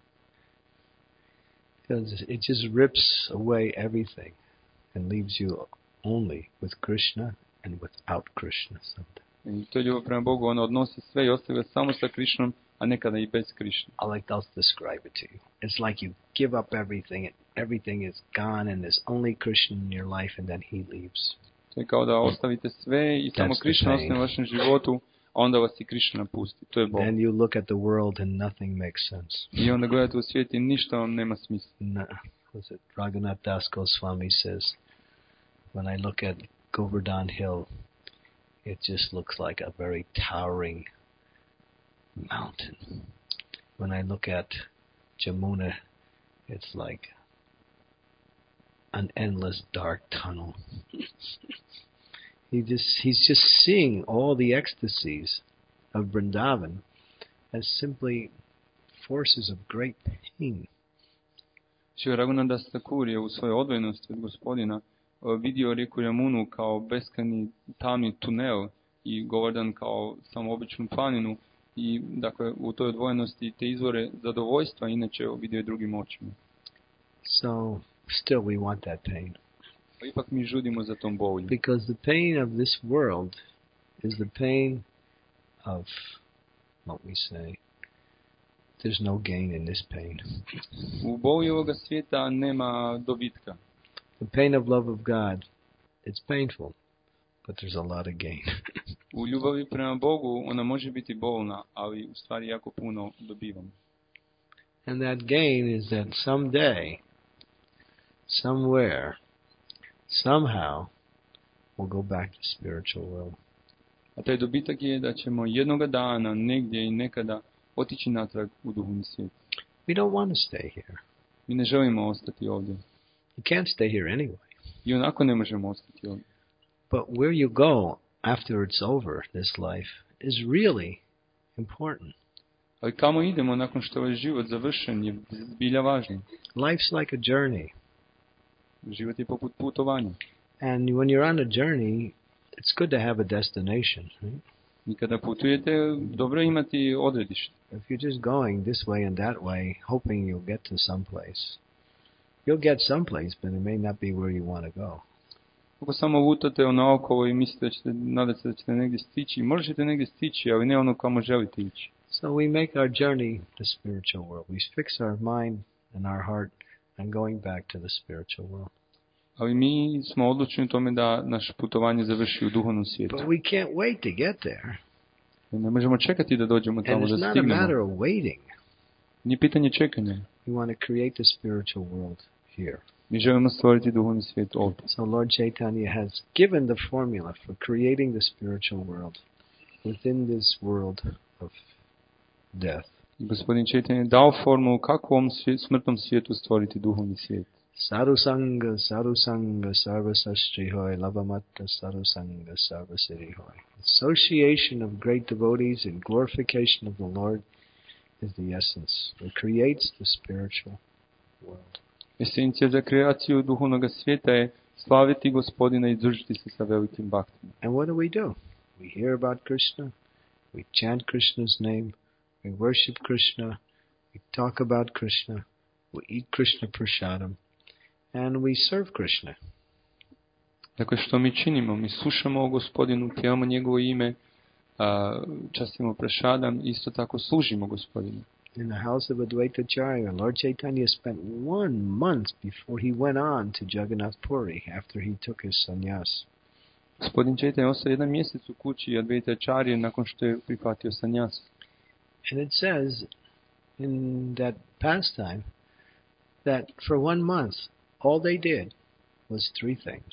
Because it just rips away everything and leaves you only with Krishna and without Krishna sometimes. I to je ljubav prema Bogu, ona odnosi sve i ostavlja samo sa Krišnom, a nekada i bez Krišne. I'll describe it to you. It's like you give up everything, and everything is gone, and there's only Krishna in your life, and then he leaves. To je kao da ostavite sve i samo That's the Krišna pain. ostane u vašem životu, a onda vas i Krišna napusti. To je Bog. Then you look at the world and nothing makes sense. I onda gledate u svijet i ništa vam nema smisla. Was it Raghunath Das Goswami says, when I look at Govardhan Hill, it just looks like a very towering mountain. When I look at Jamuna, it's like an endless dark tunnel. He's just seeing all the ecstasies of Vrindavan as simply forces of great pain. Šio Raghunath Das Thakur je u svojoj odvojenosti od Gospodina vidio rijeku Jamunu kao beskrajni tamni tunel i Govardhan kao samo običnu planinu i dakle u toj odvojenosti te izvore zadovoljstva inače vidio je drugim očima. So still we want that pain. Pa ipak mi žudimo za tom bolju. Because the pain of this world is the pain of what we say. There's no gain in this pain. U bolji ovoga svijeta nema dobitka. The pain of love of God, it's painful, but there's a lot of gain. U ljubavi prema Bogu ona može biti bolna, ali u stvari jako puno dobivamo. And that gain is that someday, somewhere, somehow, we'll go back to spiritual world. A taj dobitak je da ćemo jednoga dana, negdje i nekada otići natrag u duhovni svijet. We don't want to stay here. Mi ne želimo ostati ovdje. You can't stay here anyway. I onako ne možemo ostati ovdje. But where you go after it's over, this life, is really important. Ali kamo idemo nakon što ovaj život završen je zbilja važno. Life's like a journey. Život je poput putovanja. And when you're on a journey, it's good to have a destination. Right? I kada putujete, dobro je imati odredište. If you're just going this way and that way, hoping you'll get to some place, you'll get someplace, but it may not be where you want to go. Ako samo lutate naokolo i mislite da ćete, nadate se da ćete negdje stići, možete negdje stići, ali ne ono kamo želite ići. So we make our journey the spiritual world. We fix our mind and our heart on going back to the spiritual world. Ali mi smo odlučni u tome da naše putovanje završi u duhovnom svijetu. But we can't wait to get there. Ne možemo čekati da dođemo And tamo, it's da not a stignemo. matter of waiting. Nije pitanje čekanja. We want to create the spiritual world here. Mi želimo stvoriti duhovni svijet ovdje. So Lord Chaitanya has given the formula for creating the spiritual world within this world of death. I Gospodin Chaitanya je dao formulu kako u ovom smrtnom svijetu stvoriti duhovni svijet. Sadhusanga, sadhusanga, sarvasashrihoy, lavamatta, sadhusanga, sarvasirihoy. Association of great devotees and glorification of the Lord is the essence. It creates the spiritual world. Esencija za kreaciju duhovnog svijeta je slaviti Gospodina i družiti se sa velikim bhaktima. And what do? We hear about Krishna, we chant Krishna's name, we worship Krishna, we talk about Krishna, we eat Krishna prasadam, and we serve Krishna. Dakle, što mi činimo? Mi slušamo o Gospodinu, pjevamo njegovo ime, častimo prasadam, isto tako služimo Gospodinu. In the house of Advaitacharya, Lord Chaitanya spent 1 month before he went on to Jagannath Puri after he took his sannyas. Gospodin Chaitanya ostao 1 mjesec u kući Advaitacharya nakon što je prihvatio sannyas. And it says in that pastime that for 1 month all they did was 3 things.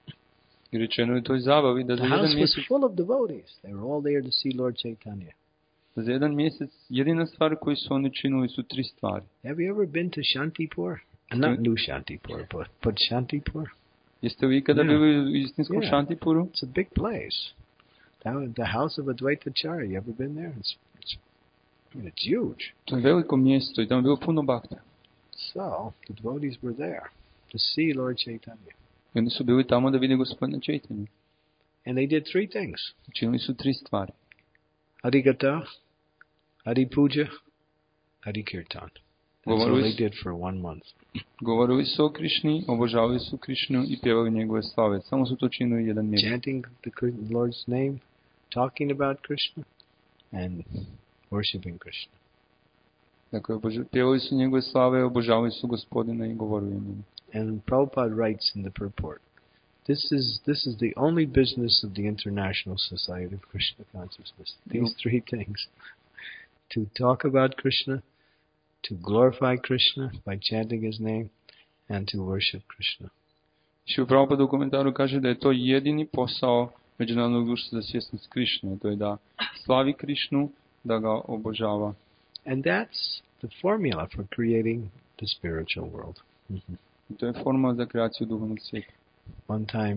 I rečeno je toj zabavi da za The 1 house was mjesec full of devotees. They were all there to see Lord Chaitanya. Za jedan mjesec jedina stvar koju su oni činili su 3 stvari. Have you ever been to Shantipur? Not New Shantipur, but Shantipur. Jeste li ikada bili u istinskom Yeah. Shantipuru? It's a big place. The house of Advaita Acharya. You ever been there? It's huge. To je veliko mjesto i tamo je bilo puno bakta. So the devotees were there to see Lord Chaitanya, I oni su bili tamo da vide gospodina Čaitanju. and they did 3 things: Činili su 3 stvari. Harigata, Hari Puja, Hari Kirtan. That's all they did for 1 month. Govorili su o Krišni, obožavali su Krišnu i pjevali njegove slave. Samo su to činili jedan mjesec. Chanting the Lord's name, talking about Krishna, and worshipping Krishna. Dakle, pjevali su njegove slave, obožavali su gospodina i govorili o njemu. And Prabhupada writes in the purport, this is the only business of the International Society of Krishna Consciousness. These 3 things: to talk about Krishna, to glorify Krishna by chanting his name, and to worship Krishna. Šrila Prabhupada u komentaru kaže da je to jedini posao Međunarodnog društva za svjesnost Krišne, to je da slavi Krišnu, da ga obožava. And that's the formula for creating the spiritual world. I to je formula za kreaciju duhovnog svijeta. One time,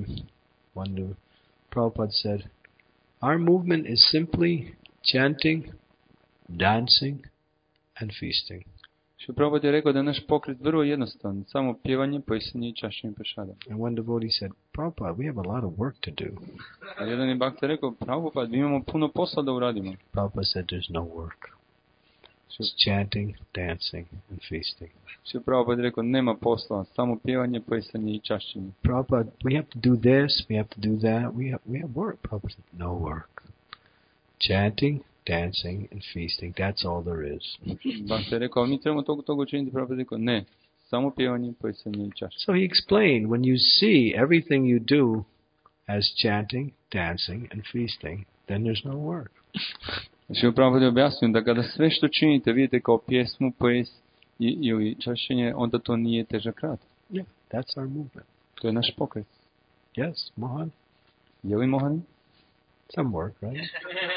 Prabhupada said, our movement is simply chanting, dancing, and feasting. Šrila Prabhupada je rekao da je naš pokret vrlo jednostavan, samo pjevanje, plesanje i čašenje prašada. And one devotee said, Prabhupada, we have a lot of work to do. A jedan je bhakta rekao, Prabhupada, mi imamo puno posla da uradimo. Prabhupada said, there's no work. It's chanting, dancing, and feasting. Šrila Prabhupada je rekao, nema posla, samo pjevanje, plesanje i čašenje. Prabhupada, we have to do this, we have to do that, we have work. Prabhupada said, no work. Chanting, dancing, and feasting, that's all there is. Bhakta je rekao, mi trebamo toga učiniti. Prabhupada je rekao, ne, samo pjevanje, plesanje i čašenje. So he explained, when you see everything you do as chanting, dancing, and feasting, then there's no work. Šrila Prabhupada je objasnio da kada sve što činite vidite kao pjesmu, ples ili čašenje, onda to nije težak rad. Yeah, that's our movement. To je naš pokret. Yes, Mohan? Je li Mohani? Some work, right?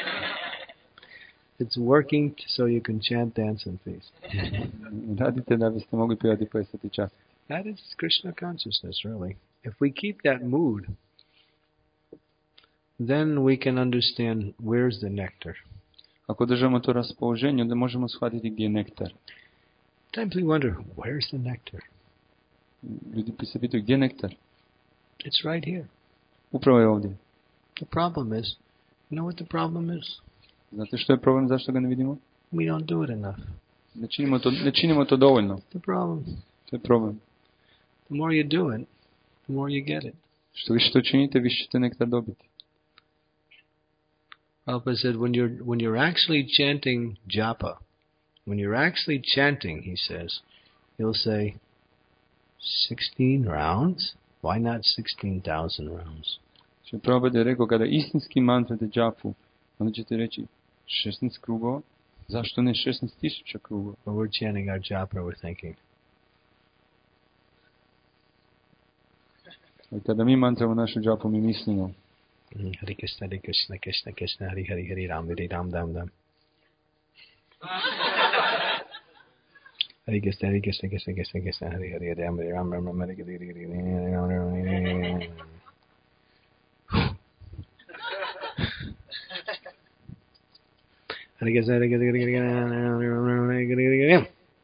It's working so you can chant, dance, and feast. Radite da biste mogli pjevati, plesati i častiti. That is Krishna consciousness, really. If we keep that mood, then we can understand where's the nectar. Ako držamo to raspoloženje, onda možemo shvatiti gdje je nektar. Sometimes we wonder, where's the nectar? Ljudi se pitaju, gdje je nektar? It's right here. Upravo je ovdje. The problem is, you know what the problem is? Znate što je problem, zašto ga ne vidimo? We don't do it enough. Ne činimo to dovoljno. The problem. To je problem. The more you do it, the more you get it. Što više to činite, više ćete nektar dobiti. Prabhupada said, when you're actually chanting japa, when you're actually chanting, he says, he'll say, 16 rounds? Why not 16,000 rounds? Što Prabhupada je rekao, kada istinski mantrate džapu, onda ćete reći 16 krugova, zašto ne 16,000 krugova? When we're chanting our japa, we're thinking, I kada mi mantramo našu džapu, mi mislimo Hare Krishna, Krishna Krishna, Hare Hare, Hare Ram, Ram Ram. Hare Krishna, Krishna Krishna, Hare Hare, Hare Ram, Ram, Hare Hare. Hare Krishna, Hare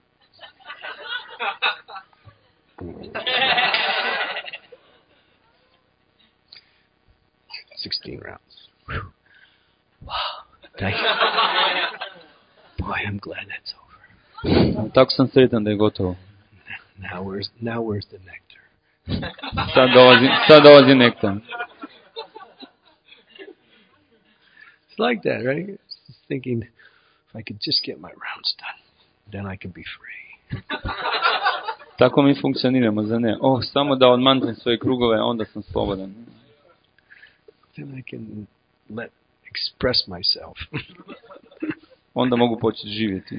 16 rounds. Whew. Wow. Thank you. Boy, I'm glad that's over. Tako sam sretan da je gotovo. Now where's the nectar? Sad dolazi nektar. It's like that, right? Just thinking, if I could just get my rounds done, then I could be free. Tako mi funkcioniramo, za ne? Samo da odmantram svoje krugove, onda sam slobodan. Then I can express myself. Onda mogu početi živjeti.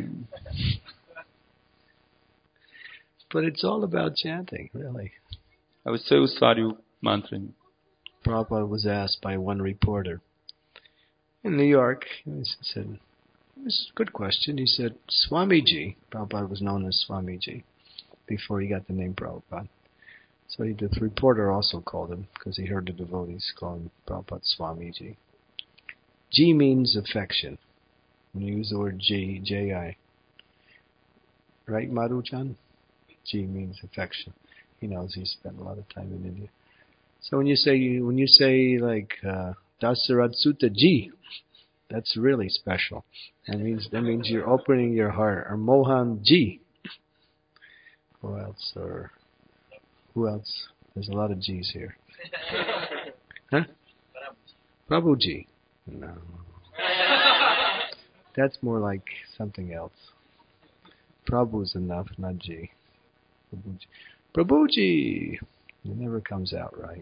But it's all about chanting, really. Ali sve u stvari u mantranju. Prabhupada was asked by one reporter in New York, he said, It was a good question. He said, Swamiji, Prabhupada was known as Swamiji before he got the name Prabhupada. So the reporter also called him, because he heard the devotees call him Prabhupada Swamiji. Ji means affection. When you use the word Ji, J-I. Right, Madhuchan? Ji means affection. He knows he spent a lot of time in India. So when you say like Dasarat Sutta Ji, that's really special. That means you're opening your heart. Or Mohan Ji. Who else? There's a lot of G's here. Huh? Prabhu Ji. No. That's more like something else. Prabhu's enough, not Ji. Prabhuji. It never comes out right.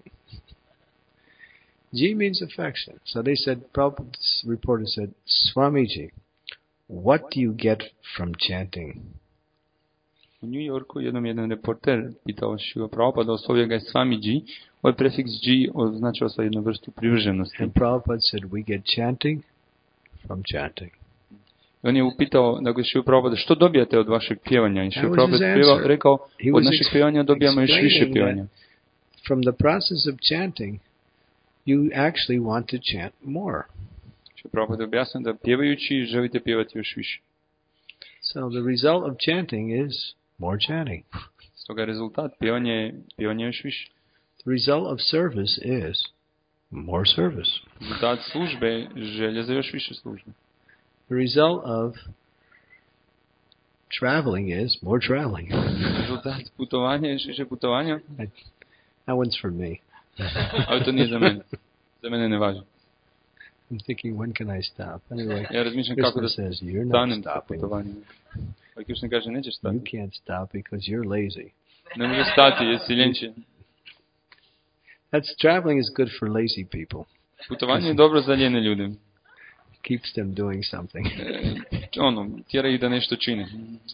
Ji means affection. So they said, Prabhupada's reporter said, Swamiji, what do you get from chanting? U New Yorku jedan reporter pitao Šila Prabhupada, oslovio ga je Swamiji, ovaj prefiks Ji označava sa jednu vrstu privrženosti. And Prabhupada said, we get chanting from chanting. I on je upitao da ga Šila Prabhupada, što dobijate od vašeg pjevanja? I Šila Prabhupada rekao, od našeg pjevanja dobijamo još više pjevanja. From the process of chanting, you actually want to chant more. Šila Prabhupada objasnio da pjevajući želite pjevati još više. So the result of chanting is more chanting. Stoga rezultat pjevanja još više. The result of service is more service. Rezultat službe želja za još više službe. The result of traveling is more traveling. Rezultat putovanja je više putovanja. That one's for me. Ali to nije za mene. Za mene ne važi. I'm thinking, when can I stop? Anyway, ja razmišljam kako da says, you're not stopping. Ali Krishna kaže, nećeš stati. You can't stop because you're lazy. Ne možeš stati, jesi ljenčin. Traveling is good for lazy people. Putovanje je dobro za ljene ljude. Keeps them doing something. Tjera ih da nešto čine.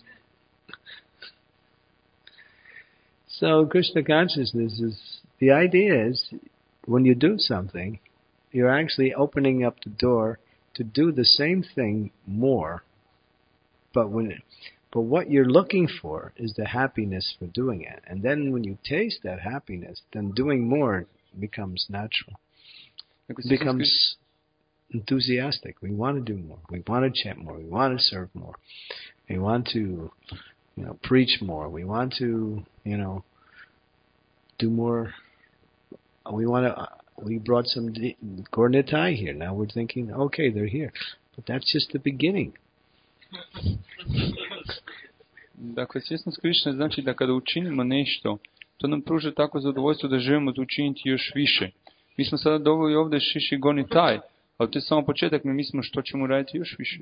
So Krishna consciousness is, the idea is, when you do something, you're actually opening up the door to do the same thing more, but what you're looking for is the happiness for doing it. And then when you taste that happiness, then doing more becomes natural. It becomes enthusiastic. We want to do more. We want to chant more. We want to serve more. We want to, preach more. We want to, do more. We brought some Gornitai here. Now we're thinking, okay, they're here. But that's just the beginning. Dakle, svjesnost Krišne znači da kada učinimo nešto, to nam pruža tako zadovoljstvo da želimo to učiniti još više. Mi smo sada doveli ovdje Šiši Gornitai, ali to je samo početak, mi mislimo što ćemo raditi još više.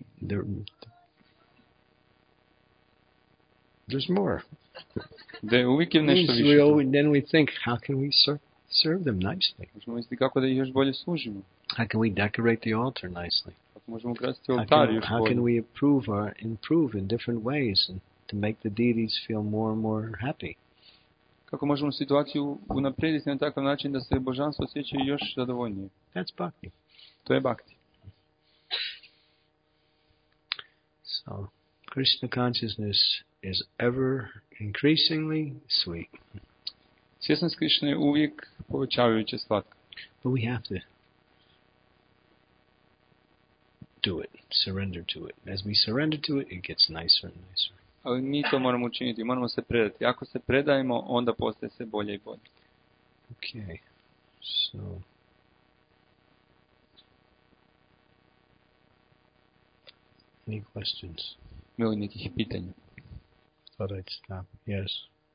There's more. Da uvijek je nešto više. Then we think, how can we serve them nicely? Možemo misliti kako da ih još bolje služimo. How can we decorate the altar nicely? Kako možemo krasiti oltar još bolje? How can we improve in different ways and to make the deities feel more and more happy? Kako možemo situaciju unaprijediti na takav način da se božanstvo osjećaju još zadovoljnije? That's bhakti. To je bhakti. So, Krishna consciousness is ever increasingly sweet. Svjesnost Krišne je uvijek povećavajuće slatka. But we have to do it, surrender to it. As we surrender to it, it gets nicer and nicer. Ali mi to moramo učiniti, moramo se predati. Ako se predajemo, onda postaje sve bolje i bolje. Okay, so any questions? Bilo nekih pitanja? Thought I'd stop. Yes.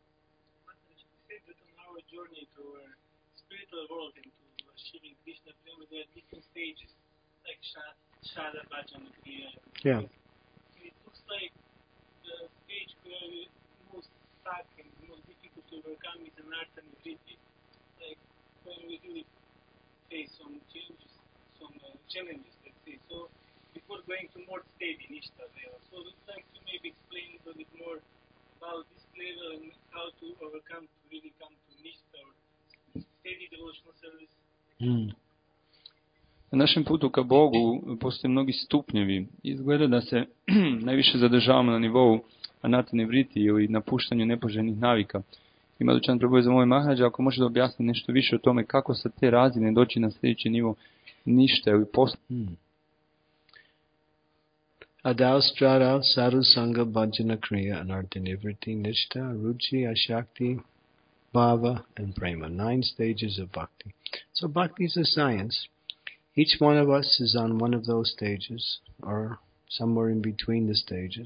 Journey to a spiritual world and to achieving Krishna Prema, there are different stages, like Shada Bhajan Kriya. Yeah. It looks like the stage where we're most stuck and most difficult to overcome is an art and vritti. Like when we really face some changes, some challenges, let's say. So before going to more steady Nishta level, so I'd like to maybe explain a little bit more about this level and how to overcome to really come to Nishta or steady devotional service. Na našem putu ka Bogu postoje mnogi stupnjevi. Izgleda da se najviše zadržavamo na nivou anata nivriti ili napuštanju nepoželjnih navika. I Madhučan Prabhu je za moj Maharadža, ako može da objasni nešto više o tome kako sa te razine doći na sljedeći nivo ništa ili Adaustrada, sadhu sanga, bhajana kriya, anartha nivriti, nishta, ruchi, ashakti, bhava, and prema. 9 stages of bhakti. So bhakti is a science. Each one of us is on one of those stages, or somewhere in between the stages.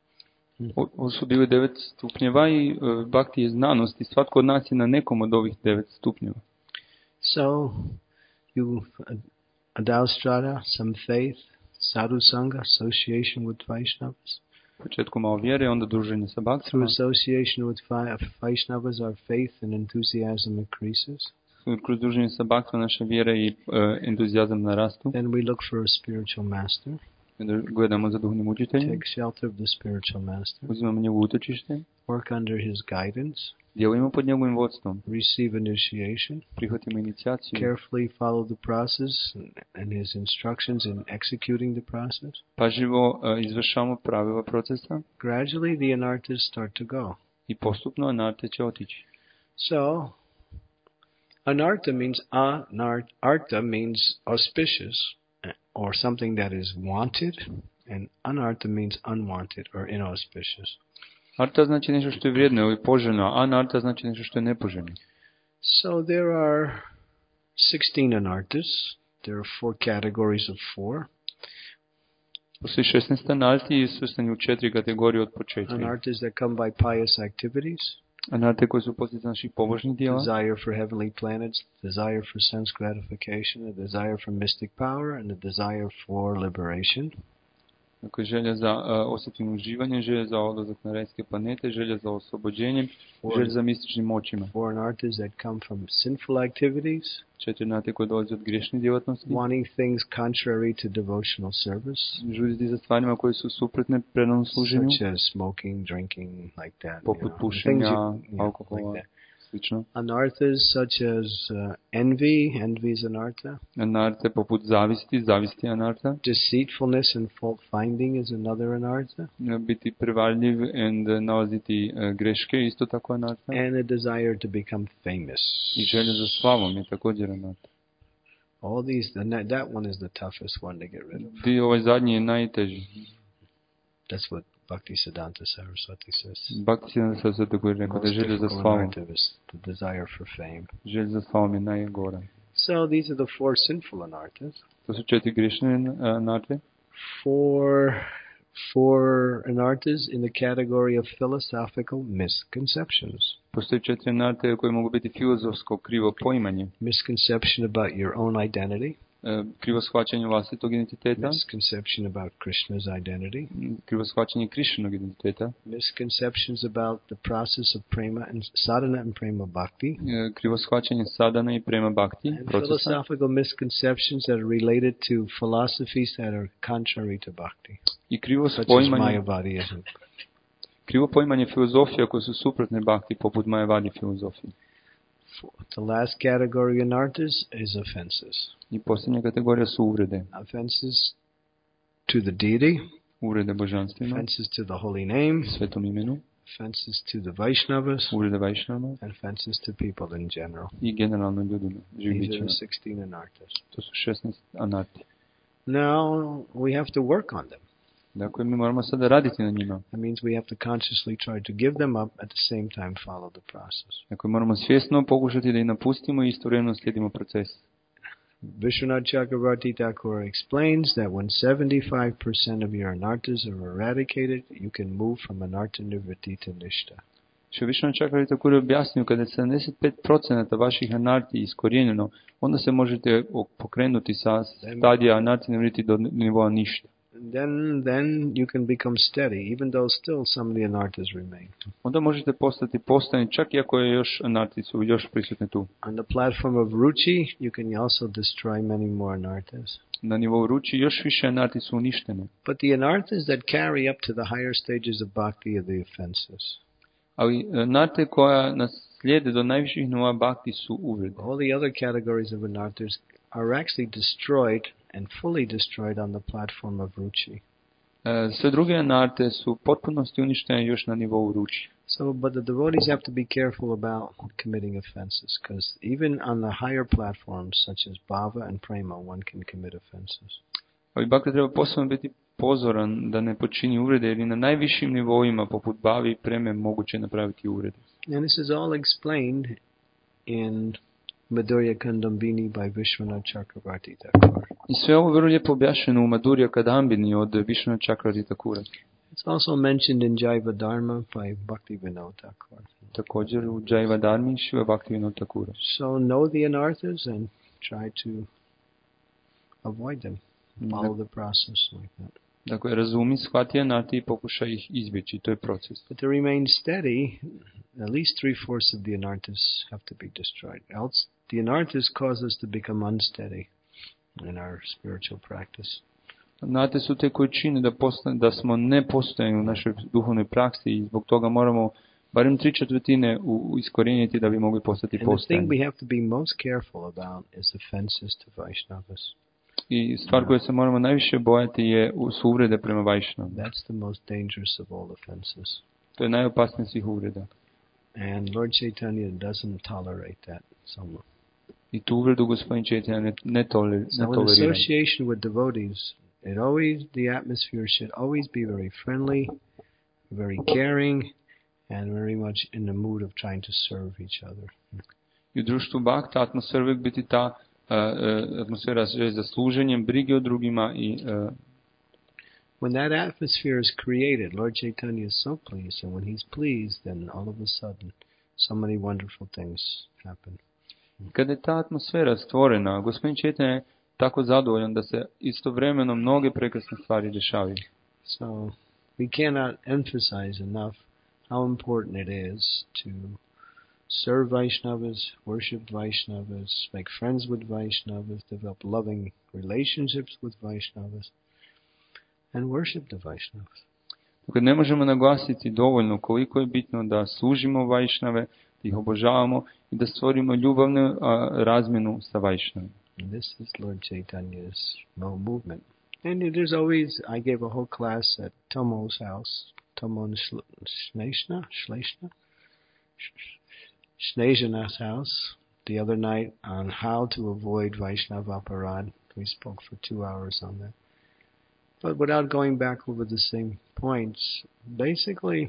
Ovo su bili 9 stupnjeva i bhakti je znanost i svatko od nas je na nekom od ovih 9 stupnjeva. So, you adaustrada, some faith, sadhu sanga, association with Vaishnavas. Početku malo vjere, onda druženje sa Through bhaktima. association with Vaishnavas, our faith and enthusiasm increases. Kroz druženje sa bhaktima naša vjera i entuzijazam narastu. Then we look for a spiritual master. Onda gledamo za duhovnim učiteljem. Take shelter of the spiritual master. Uzimamo njegovo utočište. Work under his guidance. Djelujemo pod njegovim vodstvom. Receive initiation. Prihvatimo inicijaciju. Carefully follow the process and his instructions in executing the process. Pažljivo izvršavamo pravila procesa. Gradually the anarthas start to go. I postupno anarte će otići. So, anartha means artha means auspicious or something that is wanted, and anartha means unwanted or inauspicious. Arta znači nešto što je vrijedno ili poželjno, a anarta znači nešto što je nepoželjno. So there are 16 anarthas. There are 4 categories of 4. Postoji 16 anarti i svrstani u 4 kategorije od po 4. Anarthas that come by pious activities. Anarte koje su posljedice naših pobožnih djela. Desire for heavenly planets, desire for sense gratification, a desire for mystic power, and a desire for liberation. Dakle, želja za osjetilno uživanje, želja za odlazak na rajske planete, želja za oslobođenjem, želja za mističnim moćima. 4 anarthas that come from sinful activities. 4 anarte koje dolaze od griješnih djelatnosti. Wanting things contrary to devotional service. Žuditi za stvarima koje su suprotne predanom služenju. Such as smoking, drinking, like that. Poput pušenja, alkohola, like slično. Anarthas such as envy. Envy is anartha. Anarte poput zavisti, zavisti je anarta. Deceitfulness and fault finding is another anartha. Biti prevarljiv and nalaziti greške, isto tako anarta. And a desire to become famous. I želja za slavom je također anarta. All these, that one is the toughest one to get rid of. Ovaj zadnji je najteži. That's what Bhaktisiddhanta Saraswati says. Bhaktisiddhanta Saraswati koji je rekao da je želja za slavom. The desire for fame. Želja za slavom je najgora. So these are the 4 sinful anarthas. To su 4 grešne anarte. 4 anarthas in the category of philosophical misconceptions. Postoje 4 anarte koje mogu biti filozofsko krivo poimanje. Misconception about your own identity. Krivo shvaćanje vlastitog identiteta. Misconception about Krishna's identity. Krivo shvaćanje Krishnanog identiteta. Misconceptions about the process of prema and sadhana and prema bhakti. Krivo shvaćanje sadhana i prema bhakti. And philosophical misconceptions that are related to philosophies that are contrary to bhakti. I krivo poimanje krivo poimanje filozofija koje su suprotne bhakti, poput Mayavadi filozofije. The last category anarthas is offenses. I posljednja kategorija su uvrede. Offenses to the deity. Uvrede božanstvima. Offenses to the holy name. Svetom imenu. Offenses to the Vaishnavas. Uvrede Vaishnava. And offenses to people in general. I generalno ljudima. These are 16 anarthas. To su 16 anarti. Now we have to work on them. Dakle, mi moramo sada raditi na njima. That means we have to consciously try to give them up, at the same time follow the process. Dakle, moramo svjesno pokušati da ih napustimo i istovremeno slijedimo proces. Vishwanath Chakravarti Thakur explains that when 75% of your anarthas are eradicated, you can move from anartha nivritti to nishta. Što Vishwanath Chakravarti Thakur objasnio, kada je 75% vaših anarti iskorijenjeno, onda se možete pokrenuti sa stadija anarti nivritti do nivoa ništa. Then you can become steady, even though still some of the anarthas remain. Onda možete postati postojani, čak i ako je još anarti su još prisutne tu. On the platform of ruchi, you can also destroy many more anarthas. Na nivou ruči još više anarti su uništene. But the anarthas that carry up to the higher stages of bhakti are the offenses. Ali anarte koja nas slijede do najviših nivoa bhakti su uvrede. All the other categories of anarthas are actually destroyed and fully destroyed on the platform of ruchi. Sve druge anarte su potpunosti uništene još na nivou ruči. So, but the devotees have to be careful about committing offenses, because even on the higher platforms, such as bhava and prema, one can commit offenses. Ali bhakta treba posebno biti pozoran da ne počini uvrede, jer i na najvišim nivoima, poput bhavi i preme, moguće napraviti uvrede. And this is all explained in Madhurya Kandambini by Vishwanath Chakravarti Thakur. I sve ovo vrlo lijepo objašnjeno u Madhurya Kadambini od Vishwanath Chakravarti Thakura. It's also mentioned in Jaiva Dharma by Bhaktivinoda Thakur. Također u Jaiva Dharmi Shiva Bhaktivinoda Thakura. So know the anarthas and try to avoid them. Follow the process like that. Dakle, razumi, shvati anarte i pokušaj ih izbjeći. To je proces. But to remain steady, at least 3/4 of the anarthas have to be destroyed. Else, the anarthas cause us to become unsteady in our spiritual practice. Anarte su te koji čine da smo nepostojani u našoj duhovnoj praksi i zbog toga moramo barem 3/4 iskorijeniti da bi mogli postati And the thing postojani. we have to be most careful about is offenses to Vaishnavas. I stvar koju se moramo najviše bojati su uvrede prema Vajšnavu. That's the most dangerous of all offenses. To je najopasnije svih uvreda. And Lord Chaitanya doesn't tolerate that so much. I tu uvredu gospodin Chaitanya ne So in tolerira. association with devotees, the atmosphere should always be very friendly, very caring, and very much in the mood of trying to serve each other. I u društvu bhakta atmosfera uvijek biti ta atmosfera za služenjem, brige o drugima i When that atmosphere is created, Lord Chaitanya is so pleased, and when he's pleased, then all of a sudden, so many wonderful things happen. kada je ta atmosfera stvorena, gospodin Chaitanya je tako zadovoljan da se istovremeno mnoge prekrasne stvari dešavaju. So we cannot emphasize enough how important it is to serve Vaishnavas, worship Vaishnavas, make friends with Vaishnavas, develop loving relationships with Vaishnavas, and worship the Vaishnavas. Dakle, ne možemo naglasiti dovoljno koliko je bitno da služimo Vajšnave, da ih obožavamo i da stvorimo ljubavnu razmjenu sa Vajšnavima. And this is Lord Chaitanya's movement. And there's always, I gave a whole class at Tomo's house, Tomo Snezhana's house the other night on how to avoid Vaishnava aparad. We spoke for 2 hours on that. But without going back over the same points, basically,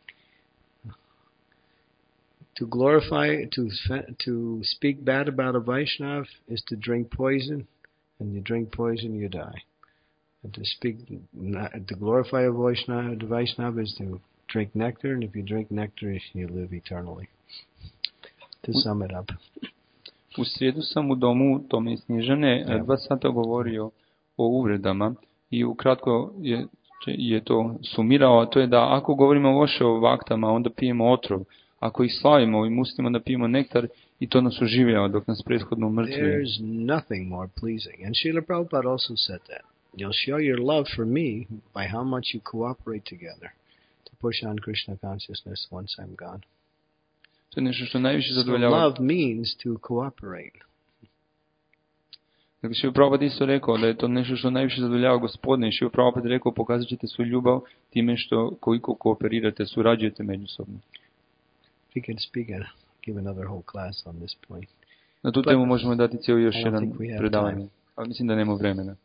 to glorify, to speak bad about a Vaishnav is to drink poison, and you drink poison, you die. And to glorify a Vaishnav is to drink nectar, and if you drink nectar, you live eternally. To sum it up. U srijedu sam u domu Tome Snježane 2 sata govorio o uvredama i ukratko je to sumirao, a to je da ako govorimo loše o vaktama, onda pijemo otrov. Ako ih slavimo i mustimo da pijemo nektar, i to nas oživljava dok nas prethodno umrtvuje. There's nothing more pleasing. And Srila Prabhupada also said that. You'll show your love for me by how much you cooperate together to push on Krishna consciousness once I'm gone. To je nešto što najviše So zadovoljava. love means to cooperate. Dakle, Šiva Prabhupada isto rekao da je to nešto što najviše zadovoljava Gospodine. Šiva Prabhupada rekao, pokazat ćete svoju ljubav time što koliko kooperirate, surađujete međusobno. We can speak and give another whole class on this point. Na tu temu možemo dati cijeli još I don't jedan think we have predavanje. time. Ali mislim da nema vremena.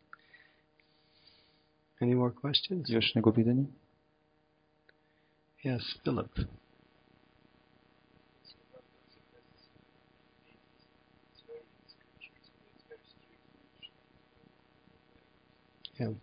Any more questions? Još neko pitanje? Yes, Philip. Yeah.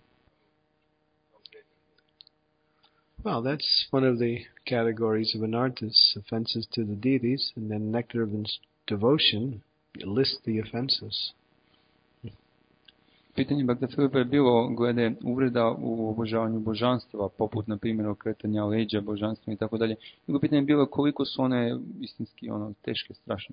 Well, that's one of the categories of anarthas, offenses to the deities, and then nectar of devotion lists the offenses. Pitanje Bhakta Filipa je bilo glede uvreda u obožavanju božanstva, poput, na primjer, okretanja leđa božanstva i tako dalje. Drugo pitanje je bilo koliko su one istinski teške, strašne.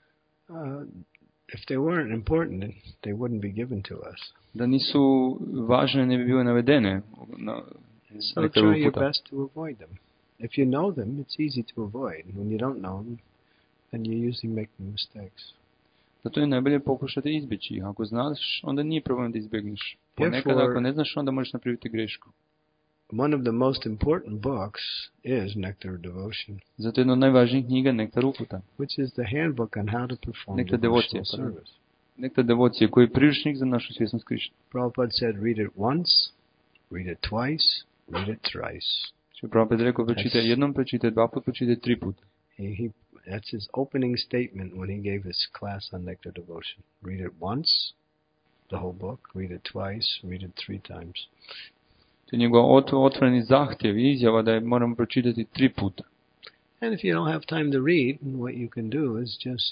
If they weren't important, they wouldn't be given to us. Da nisu važne, ne bi bile navedene. So try your best to avoid them. If you know them, it's easy to avoid. When you don't know them, then you're usually making mistakes. Zato je najbolje pokušati izbjeći ih. Ako znaš, onda nije problem da izbjegneš. Ponekad ako ne znaš, onda možeš napraviti grešku. One of the most important books is Nectar of Devotion. Zato je jedna od najvažnijih knjiga Nektar uputa. Which is the handbook on how to perform Nektar devotional devocije. service. Nektar devocije, koji je priručnik za našu svjesnost Krišne. Prabhupada said, read it once, read it twice, read it thrice. Što je Prabhupada rekao, pročitaj jednom, pročitaj dva put, pročitaj tri put. That's his opening statement when he gave his class on Nectar Devotion. Read it once, the whole book, read it twice, read it 3 times. To je njegov otvoreni zahtjev i izjava da je moramo pročitati 3 puta. And if you don't have time to read, what you can do is just,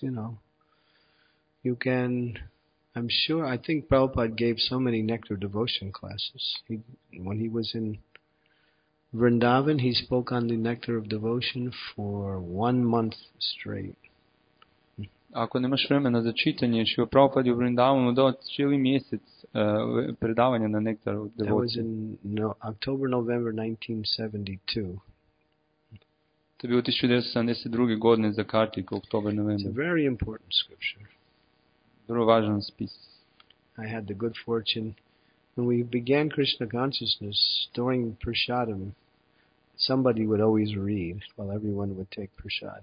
you can, I think Prabhupada gave so many Nectar Devotion classes. When he was in Vrindavan, he spoke on the Nectar of Devotion for 1 month straight. Ako nemaš vremena za čitanje, Šrila Prabhupada je u Vrindavanu dao cijeli mjesec predavanja na Nektaru devocije. That was in October, November 1972. To je bilo 1972. godine za Kartika, oktober, november. It's a very important scripture. Vrlo važan spis. I had the good fortune, when we began Krishna consciousness, during Prashadam, somebody would always read while everyone would take Prashad.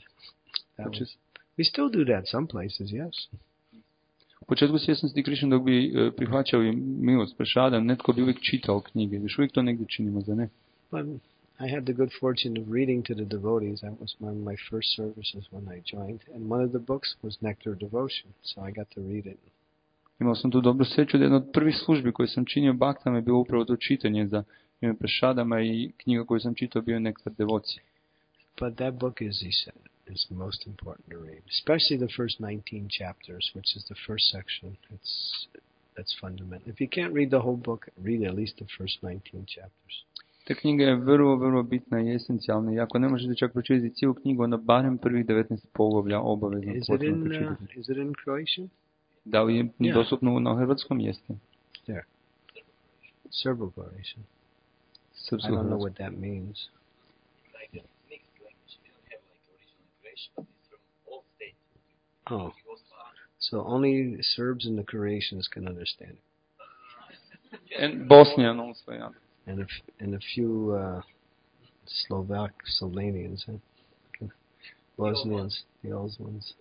We still do that some places, yes. U početku svjesnosti Krišne, dok bi prihvaćali milost Prashadam, netko bi uvijek čitao knjige. Još uvijek to negdje činimo, za ne? But I had the good fortune of reading to the devotees. That was one of my first services when I joined. And one of the books was Nectar Devotion, so I got to read it. Imao sam tu dobru sreću da jedna od prvih službi koje sam činio baktama je bilo upravo to čitanje za ime Prashadama i knjiga koju sam čitao bio Nektar devocije. But that book is most important to read, especially the first 19 chapters, which is the first section. That's fundamental. If you can't read the whole book, read at least the first 19 chapters. Ta knjiga je vrlo, vrlo bitna i esencijalna. I ako ne možete čak pročitati cijelu knjigu, onda barem prvih 19 poglavlja obavezno potrebno pročitati. Is it in Croatian? Da li je dostupno na hrvatskom jeste? There. Serbo-Croatian. I don't know what that means. Like a mixed language. We don't have like original Croatian, but it's from all states. Oh. So only Serbs and the Croatians can understand it. And Bosnian also, yeah. And a few Slovenians, Bosnians, the old ones.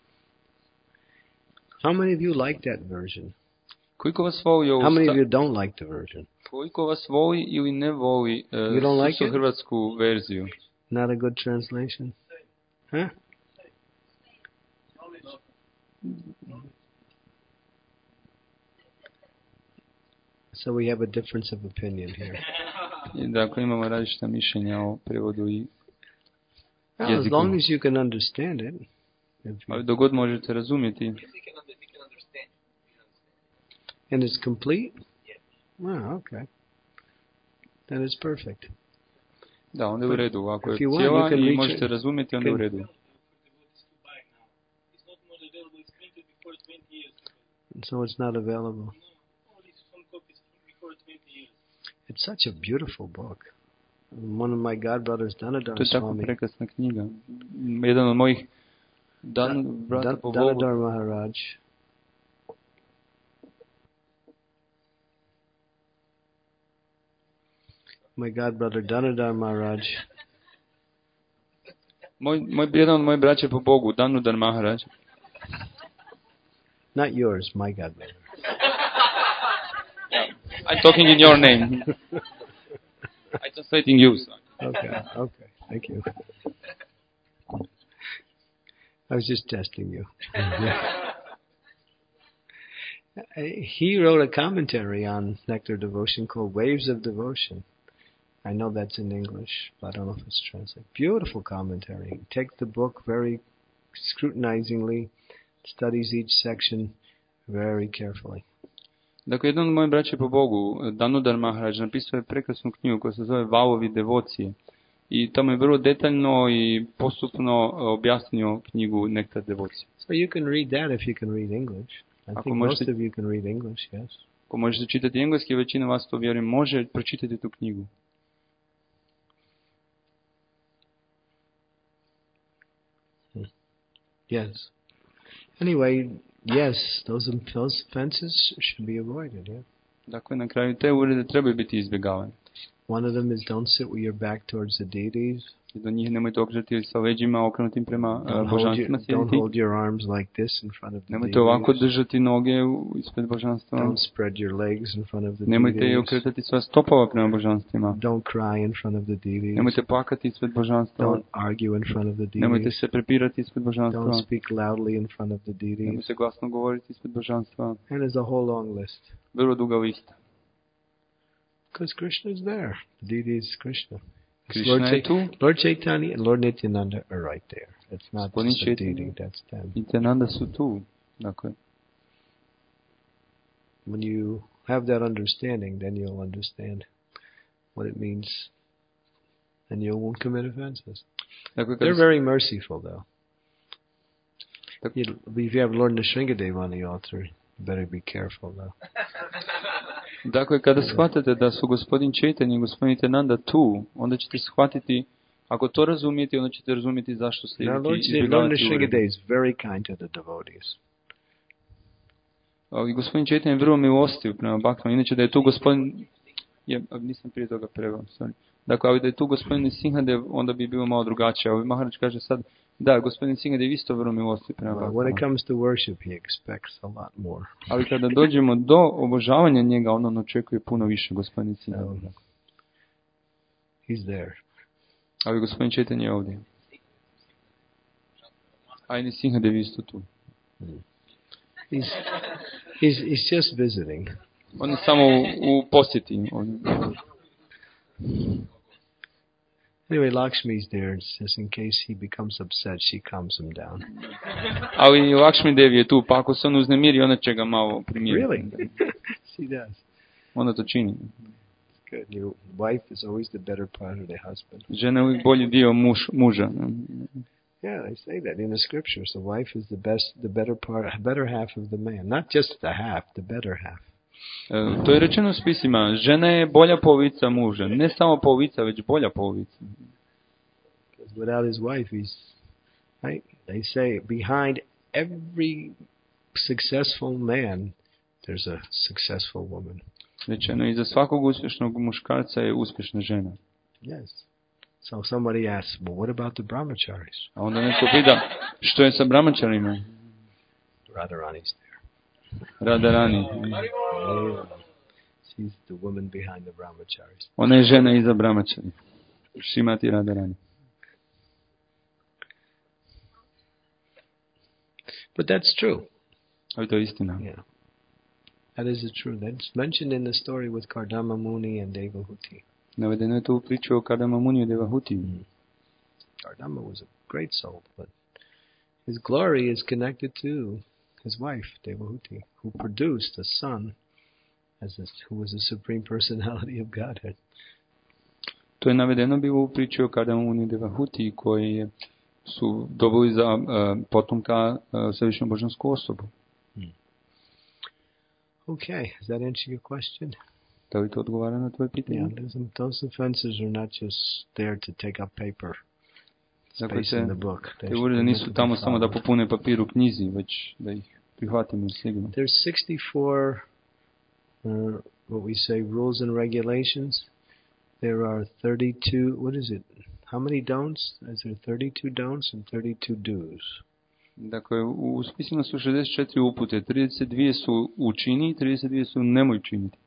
How many of you like that version? Koliko vas voli How many of you don't like the version? Koliko vas voli ili ne voli hrvatsku verziju? Not a good translation? Huh? So we have a difference of opinion here. Dakle, imamo različita mišljenja o prevodu i jeziku. As long as you can understand it. Ali dogod možete razumjeti. And it's complete? Yes. Wow, okay. That is perfect. Da, onda je u redu. Ako je cijela i možete razumjeti, onda je u redu. So it's not available. It's such a beautiful book. One of my godbrothers, Danadar Swami. To je tako prekrasna knjiga. Jedan od mojih brata po Bogu. Danadar Maharaj. My godbrother Danadar Maharaj. Jedan od mojih braća po Bogu, Danudar Maharaj. Not yours, my godbrother. I'm talking in your name. I'm translating you. So. Okay, thank you. I was just testing you. He wrote a commentary on Nectar Devotion called Waves of Devotion. I know that's in English, but I don't know if it's translated. Beautiful commentary. He takes the book very scrutinizingly, studies each section very carefully. Dakle, jedan od mojih braća po Bogu, Danudar Maharaj, napisao je prekrasnu knjigu koja se zove Valovi devocije. I tamo je vrlo detaljno i postupno objasnio knjigu Nektar devocije. So you can read that if you can read English. I think most of you can read English, yes. Ako možete čitati engleski, većina vas to vjerujem može pročitati tu knjigu. Yes. Anyway, Yes, those offenses should be avoided. Yeah. Dakle, na kraju te uvrede trebaju biti izbjegavane. One of them is don't sit with your back towards the deities. I do njih nemojte okrenuti sa leđima okrenutim prema božanstvima Don't sjediti. hold your arms like this in front of the Nemojte ovako deities. držati noge ispred božanstva. Don't spread your legs in front of the Nemojte deities. okretati sva stopova prema božanstvima. Don't cry in front of the deities. Nemojte plakati ispred božanstva. Don't argue in front of the Nemojte deities. se prepirati ispred božanstva. Don't speak loudly in front of the deities. Nemojte glasno govoriti ispred božanstva. And there's a whole long list. Vrlo duga lista. Because Krishna is there. The deity is Krishna. Krishna je tu. Lord Chaitanya and Lord Nityananda are right there. It's not Gospodin just a deity, Chaitanya that's them. i Nityananda su tu. Dakle, When you have that understanding, then you'll understand what it means, and you won't commit offenses. dakle They're kada, very merciful, though. If you have Lord Nrsingadeva on the altar, you better be careful, though. dakle, kada shvatate da su gospodin Chaitanya i gospodin Nityananda tu, onda ćete shvatiti, ako to razumijete, onda ćete razumjeti zašto se Now, Lord izbjegavati uvrede. Nrsingadeva is very kind to the devotees. I gospodin Chaitanya je vrlo milostiv prema bhaktima. Inače da je tu gospodin... nisam prije toga preveo, sorry. Dakle, ali da je tu gospodin Sinhadev, onda bi bilo malo drugačije. Ali Maharaj kaže sad, da, gospodin Sinhadev isto vrlo milostiv prema When bhaktima. it comes to worship, he expects a lot more. Ali kada dođemo do obožavanja njega, on očekuje puno više, gospodin Sinhadev. He's there. Ali gospodin Chaitanya je ovdje. A i Sinhadev je isto tu. He's just visiting. On je samo u posjeti. Anyway, Lakshmi's there just in case he becomes upset, she calms him down. Ali Lakshmi Devi je tu, pa ako se on uznemiri, ona će ga malo primiriti. Really? She does. Ona to čini. Good. Your wife is always the better part of the husband. Žena je uvijek bolji dio muža. Yeah, they say that in the scriptures. The wife is the better half of the man. Not just the half, the better half. To je rečeno u spisima. Žena je bolja polovica muža. Ne samo polovica, već bolja polovica. Because without his wife, he's... Right? They say behind every successful man, there's a successful woman. Rečeno, iza svakog uspješnog muškarca je uspješna žena. Yes. So somebody asks, well, what about the brahmacharis? A onda neko pita, što je sa brahmačarima? Radharani's there. Radharani. Yeah. She's the woman behind the brahmacharis. Ona je žena iza brahmačari. Šimati Radharani. But that's true. Ali to je istina. Yeah. That is true. That's mentioned in the story with Kardama Muni and Devahuti. Navedeno je to u priču o Kardama Muni i Devahuti. Kardama was a great soul, but his glory is connected to his wife, Devahuti, who produced a son who was the supreme personality of Godhead. To je navedeno bilo u priči o Kardama Muni i Devahuti, koji su dobili za potomka Svevišnju božansku osobu. Okay, does that answer your question? Da li to odgovara na tvoje pitanje? Yeah, those offenses are not just there to take up paper space in the book. Te uvrede nisu tamo samo da popune papir u knjizi, već da ih prihvatimo sigurno. There's 64, what we say, rules and regulations. There are 32, what is it? How many don'ts? Is there 32 don'ts and 32 do's? Dakle, u spisima su 64 upute, 32 su učini i 32 su nemoj činiti.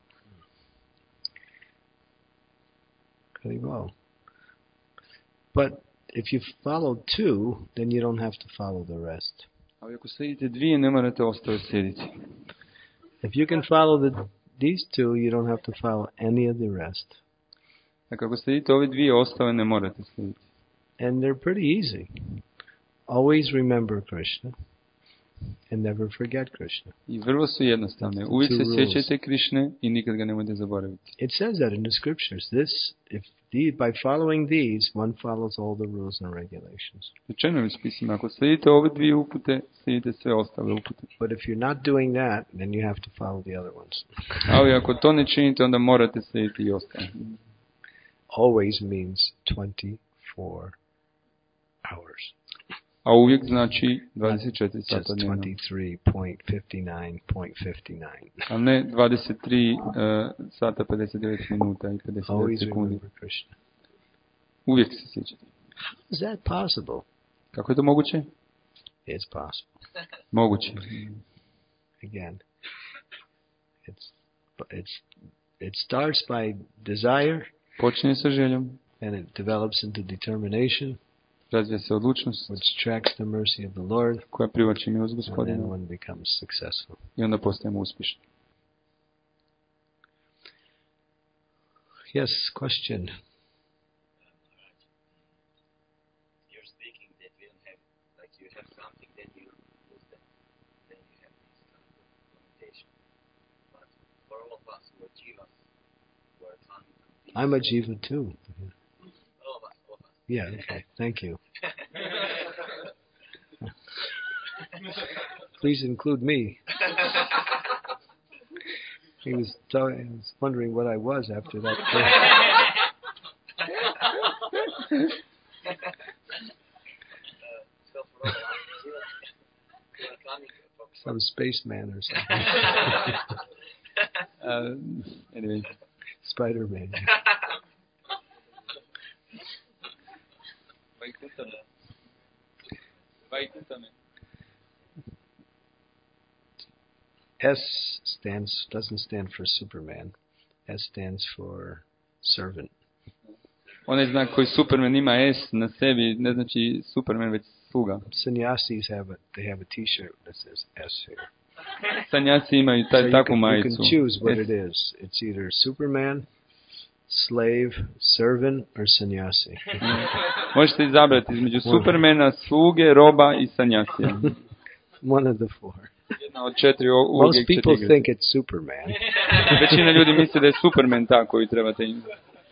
Very well. But if you follow two, then you don't have to follow the rest. Ali ako slijedite dvije, ne morate ostale slijediti. If you can follow these two, you don't have to follow any of the rest. Dakle, ako slijedite ove dvije, ostale ne morate slijediti. And they're pretty easy. Always remember Krishna and never forget Krishna. I vrlo su jednostavne. Uvijek se sjećajte Krišne i nikad ga nemojte zaboraviti. It says that in the scriptures. By following these, one follows all the rules and regulations. Rečeno je u spisima, ako slijedite ove dvije upute, slijedite sve ostale upute. But if you're not doing that, then you have to follow the other ones. Ali ako to ne činite, onda morate slijediti i ostale. Always means 24 hours. a uvijek znači 24 Just sata dnevno. 23.59.59. A ne 23 sata 59 minuta i 59 Always sekundi. remember Krishna. Uvijek se sjećate. How is that possible? Kako je to moguće? It's possible. Moguće. Again, it starts by desire, Počinje sa željom, and it develops into determination, razvija se odlučnost which attracts the mercy of the Lord, koja privlači milost and then Gospodina one becomes successful. i onda postajemo uspješni. Yes, question. You're speaking that we don't have, like you have something, then you lose that, then you have this kind of limitation. But for all of us who are jivas, who are coming from these, I'm a jiva too. all of us. Yeah, okay. Thank you. Please include me. He was wondering what I was after that. So for all of us jivas, who are coming from Some spaceman or something. Anyway. Spider-Man. S doesn't stand for Superman. S stands for servant. Onaj znak koji Superman ima S na sebi ne znači Superman, već sluga. Sannyasis they have a T-shirt that says S here. Sanjasi imaju takvu You majicu. can choose what it is. It's either Superman, slave, servant, or sannyasi. Možete izabrati između Supermana, sluge, roba i sanjasija. One of the four. Jedna od 4 Most uvijek ćete people igrati. think it's Superman. Većina ljudi misle da je Superman ta koju trebate imati.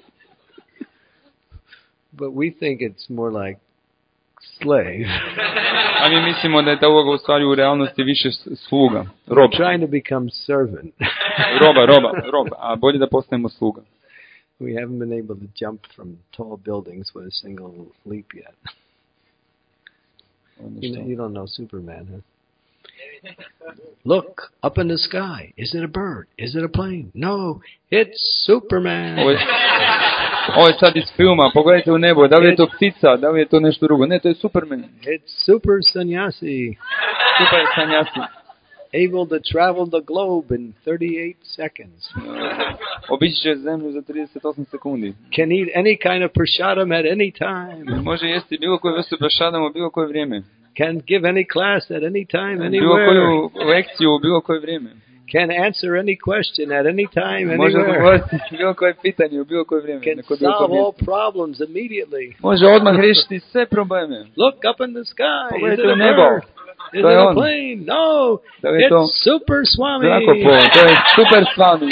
But we think it's more like slave. A mi mislimo da je ta uloga u stvari u realnosti više sluga. Roba. Trying to become servant. Roba. A bolje da postanemo sluga. We haven't been able to jump from tall buildings with a single leap yet. You don't know Superman, huh? Look, up in the sky. Is it a bird? Is it a plane? No, it's Superman. Ovo je sad iz filma. Pogledajte u nebo. Da li je to ptica? Da li je to nešto drugo? Ne, to je Superman. It's Super Sannyasi. Super sanjasi. Able to travel the globe in 38 seconds. Obići će zemlju za 38 sekundi. Can eat any kind of prasadam at any time. Može jesti bilo koju vrstu prasadam u bilo koje vrijeme. Can give any class at any time, Bilo anywhere. koju lekciju u bilo koje vrijeme. Can answer any question at any time, Može anywhere. odgovoriti bilo koje pitanje u bilo koje vrijeme. Can Neko bilo koje solve all mjesto. problems immediately. Može odmah riješiti sve probleme. Look up in the sky. Is it Pogledajte a u nebo. bird? Is it To je a on. plane? No, Da li je to it's Super Swami. zrakoplov? To je Super Swami.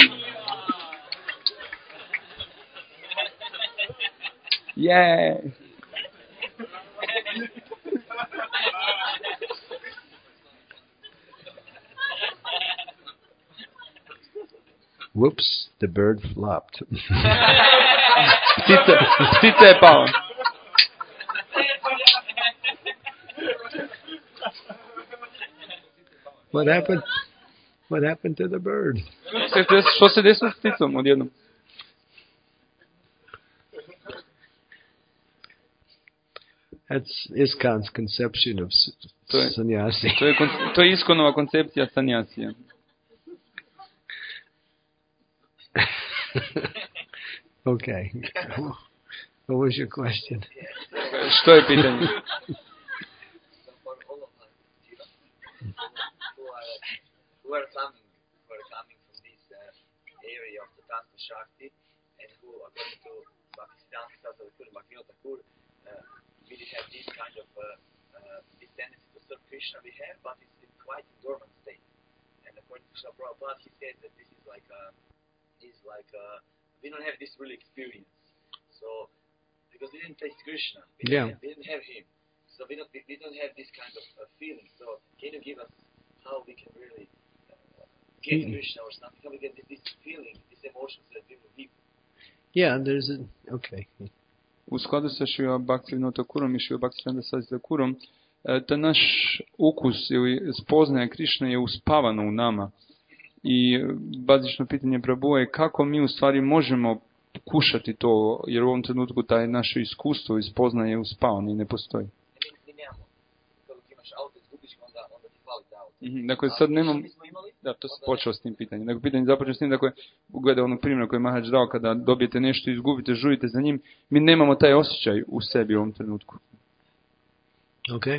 Yeah. Whoops, the bird flopped. Ptica je pala. What happened? What happened to the bird? Što se desilo s pticom odjednom? That's ISKCON's conception of sannyasi. To je Iskonova koncepcija sanjasija. Okay. What was your question? Što je pitanje? So for all of us jivas, who are coming from this area of the Tantra Shakti, and who, according to Bhaktisiddhanta Saraswati Bhaktivinoda Thakur, we have this kind of this tendency to serve Krishna we have, but it's in quite dormant state. And according to Srila Prabhupada, he says that this is like we don't have this real experience. So because we didn't taste Krishna, we didn't have him, so we don't have this kind of feeling. So can you give us how we can really get Krishna or something? How we get this feeling, this emotions that we will give? Yeah, there's okay. U skladu sa Šrila Bhaktivinoda Thakurom i Šrila Bhaktisiddhanta Saraswati Thakurom to naš ukus ili spoznaja Krišne je uspavano u nama. I bazično pitanje Prabhu je kako mi u stvari možemo kušati to, jer u ovom trenutku taj naše iskustvo i spoznaje je uspavano i ne postoji. Dakle, sad nemam... Da, to se počeo s tim pitanjem. Dakle, pitanje započeo s tim, dakle, ugleda onog primjera koji je Maharaj dao, kada dobijete nešto, izgubite, žujite za njim, mi nemamo taj osjećaj u sebi u ovom trenutku. Okay.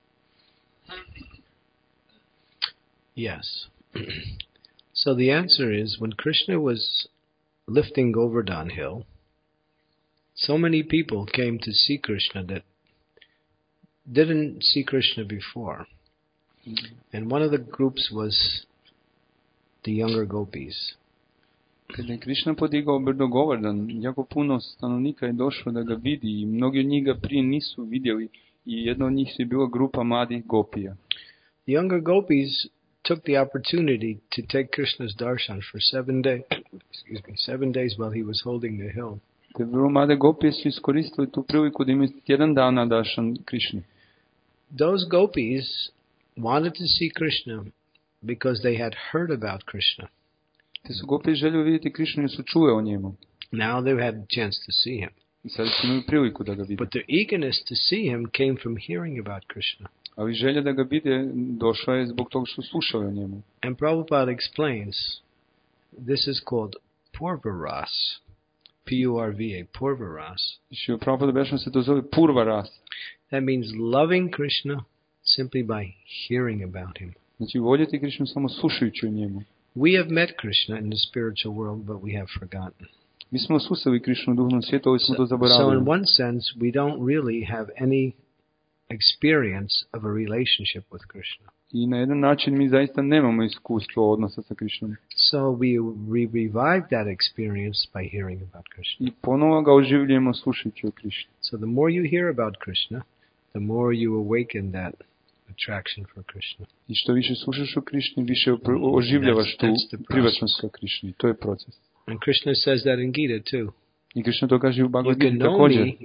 Yes. So the answer is, when Krishna was lifting Govardhan Hill, so many people came to see Krishna that didn't see Krishna before. And one of the groups was the younger gopis. Kada je Krišna podigao brdo Govardhan, jako puno stanovnika je došlo da ga vidi i mnogi od njih ga prije nisu vidjeli i jedna od njih je bila grupa mladih gopija. The younger gopis took the opportunity to take Krishna's darshan for 7 days while he was holding the hill. Te vrlo mlade gopije su iskoristili tu priliku da imaju tjedan dana darshan Krišni. Those gopis wanted to see Krishna because they had heard about Krishna. Te su gopije željeli vidjeti Krišnu jer su čule o njemu. Now they had a chance to see him. I sad su imali priliku da ga vide. But their eagerness to see him came from hearing about Krishna. Ali želja da ga vide došla je zbog toga što slušali o njemu. And Prabhupada explains, this is called Purvaras. P-U-R-V-A, Purvaras. I Prabhupada objašnjava se to zove Purvaras. That means loving Krishna simply by hearing about him. Znači voljeti Krišnu samo slušajući o njemu. We have met Krishna in the spiritual world, but we have forgotten. Mi smo susreli Krišnu u duhovnom svijetu, ali smo to zaboravili. So in one sense, we don't really have any experience of a relationship with Krishna. I na jedan način mi zaista nemamo iskustvo odnosa sa Krišnom. So we revive that experience by hearing about Krishna. I ponovo ga oživljujemo slušajući o Krišni. So the more you hear about Krishna, the more you awaken that attraction for Krishna. I što više slušaš o Krišni, više oživljavaš tu privlačnost ka Krišni. To je proces. And Krishna says that in Gita too. I Krišna to kaže u Bhagavad Gita također.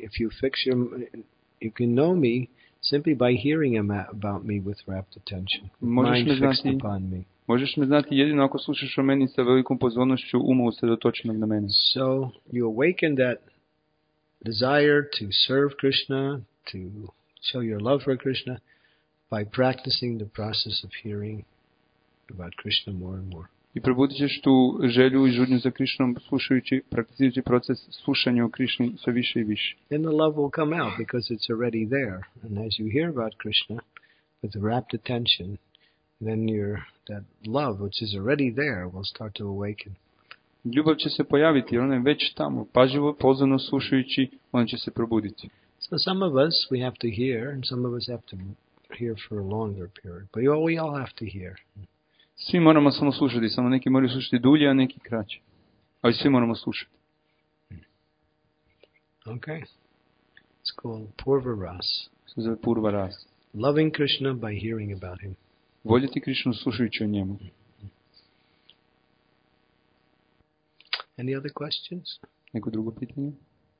You can know me simply by hearing about me with rapt attention. Mind fixed upon me. Možeš me znati jedino ako slušaš o meni sa velikom pozornošću uma usredotočenog na mene. So you awaken that desire to serve Krishna, to show your love for Krishna by practicing the process of hearing about Krishna more and more. I probudit ćeš tu želju i žudnju za Krišnom slušajući, praktizirajući proces slušanja o Krišni sve više i više. Then the love will come out because it's already there. And as you hear about Krishna with rapt attention, then that love which is already there will start to awaken. Ljubav će se pojaviti jer ona je već tamo. Pažljivo, pozorno slušajući, ona će se probuditi. So some of us we have to hear and some of us have to hear for a longer period. But we all have to hear. Svi moramo samo slušati, samo neki moraju slušati dulje, a neki kraće. Ali svi moramo slušati. Okay. It's called Purvaras. Se zove Purvaras. Loving Krishna by hearing about him. Voljeti Krišnu slušajući o njemu. Any other questions? Neko drugo pitanje?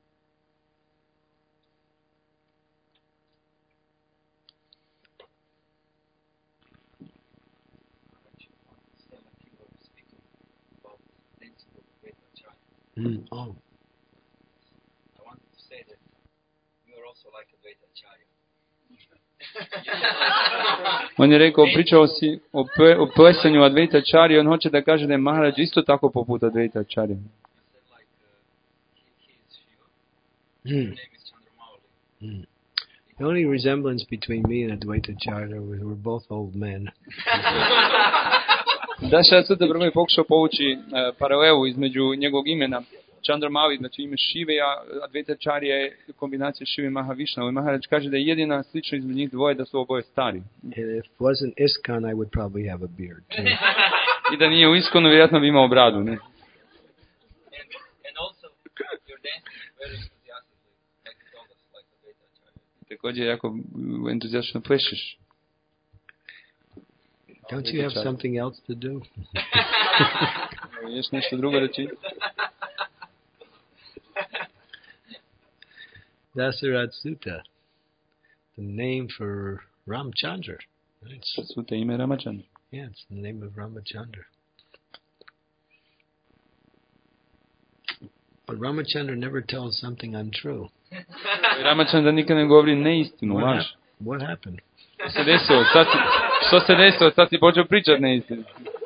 Oh. I wanted to say that you are also like Advaita Acharya. On je rekao, pričao si o plesanju Advaita Acharya, on hoće da kaže da je Maharaj isto tako poput Advaita Acharya. The only resemblance between me and Advaita Acharya was we're both old men. Daša Suta Brahma je pokušao povući paralelu između njegovog imena Chandramali, znači ime Šive, a Advaita Acharya je kombinacija Šive i Mahavišna. Ali Maharaj kaže da je jedina slična između njih dvoje da su oboje stari. And if it wasn't ISKCON, I would probably have a beard too. I da nije u ISKCONu, vjerojatno bi imao bradu, ne? And also, your dancing is very enthusiastically, like you told us, like Advaita Acharya. Također jako entuzijastično plešeš. Don't you have something else to do? Još nešto drugo reći? Dasarat Sutta, the name for Ramchandra. Right? Suta ime Ramachandra. Yeah, it's the name of Ramachandra. But Ramachandra never tells something untrue. Ramachandra nikad ne govori neistinu, laž. What happened? Što se desilo? Što se desilo? Sad si počeo pričati neistinu.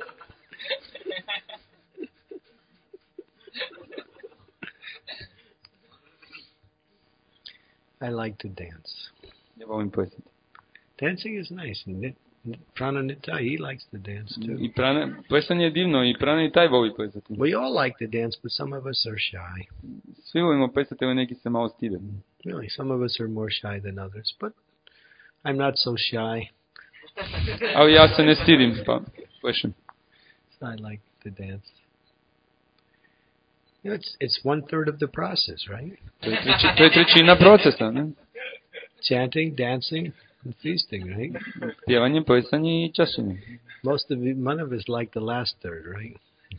I like to dance. Ja volim plesati. Dancing is nice. And Prananita, he likes to dance too. I plesanje je divno i Prana i taj voli plesati. We all like to dance, but some of us are shy. Svi volimo plesati, ali neki se malo stide. Really, some of us are more shy than others, but I'm not so shy. Ali ja se ne stidim, pa plešem. So I like to dance. You know, it's 1/3 of the process, right? To je trećina procesa, ne? Chanting, dancing, and feasting, right? Pjevanje, plesanje i čašenje. None of us like the last third, right?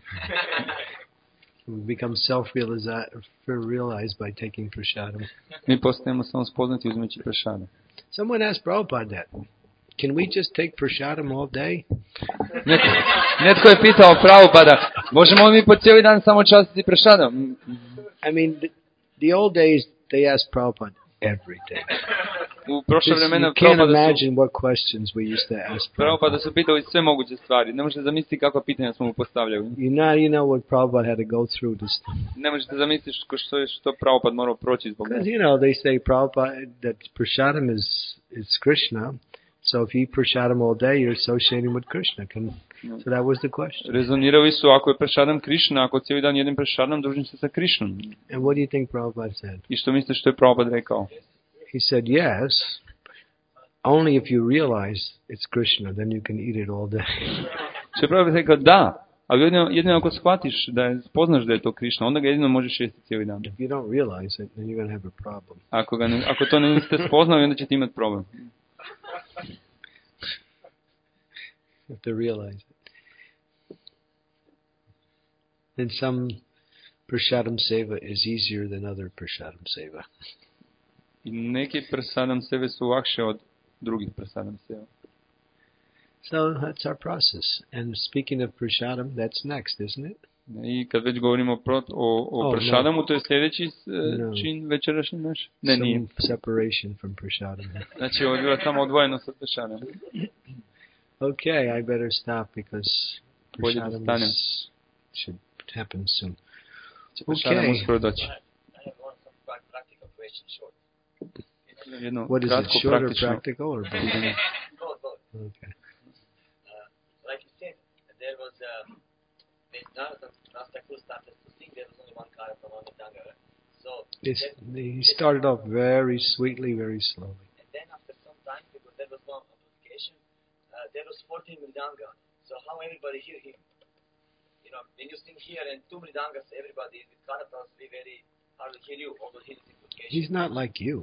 We become self-realized by taking prasadam. Mi postajemo samo spoznati uzmeći prasadam. Someone asked Prabhupada that. Can we just take prasadam all day? Netko je pitao Prabhupada, možemo li mi po cijeli dan samo častiti prasadam? I mean, the old days, they asked Prabhupada every day. U prošle vremena You can't imagine what questions we used to ask Prabhupada su pitali sve moguće stvari. Ne možete zamisliti kakva pitanja smo mu postavljali. You know what Prabhupada had to go through to. Ne možete zamisliti što Prabhupada morao proći zbog Because nas. they say Prabhupada that prasadam is Krishna. So if you eat prasadam all day, you're associating with Krishna. So that was the question. Rezonirali su, ako je prasadam Krishna, ako cijeli dan jedem prasadam, družim se sa Krishnom. And what do you think Prabhupada said? I što mislite što je Prabhupada rekao? He said, yes, only if you realize it's Krishna, then you can eat it all day. Što je Prabhupada rekao, da, ali jedino ako shvatiš, spoznaš da je to Krishna, onda ga jedino možeš jesti cijeli dan. If you don't realize it, then you're going to have a problem. Ako to niste spoznali, onda ćete imati problem. You have to realize it. And some prasadam seva is easier than other prasadam seva. I neki prasadam seve su lakše od drugih prasadam seva. So that's our process. And speaking of prasadam, that's next, isn't it? I kad već govorimo o prasadamu, to je sljedeći čin večerašnji naš? Ne, nije. Some separation from prasadam. Znači, ovo je bilo samo odvojeno sa prasadam. Okay, I better stop because prasadam should happen soon. Prasadam uskoro doći. I have one practical question, short. What is it, short or practical or both? Both. Okay. Like you said, there was when Nastakur started to sing, there was only one car from Amitanga. So he started off very sweetly, very slowly. And then after some time, because there was no amplification, there was 14 mridanga. So how everybody hear him? You know, when you sing here and 2 mridangas, everybody with karnatals, we very hardly hear you, although he is amplification. He's not like you.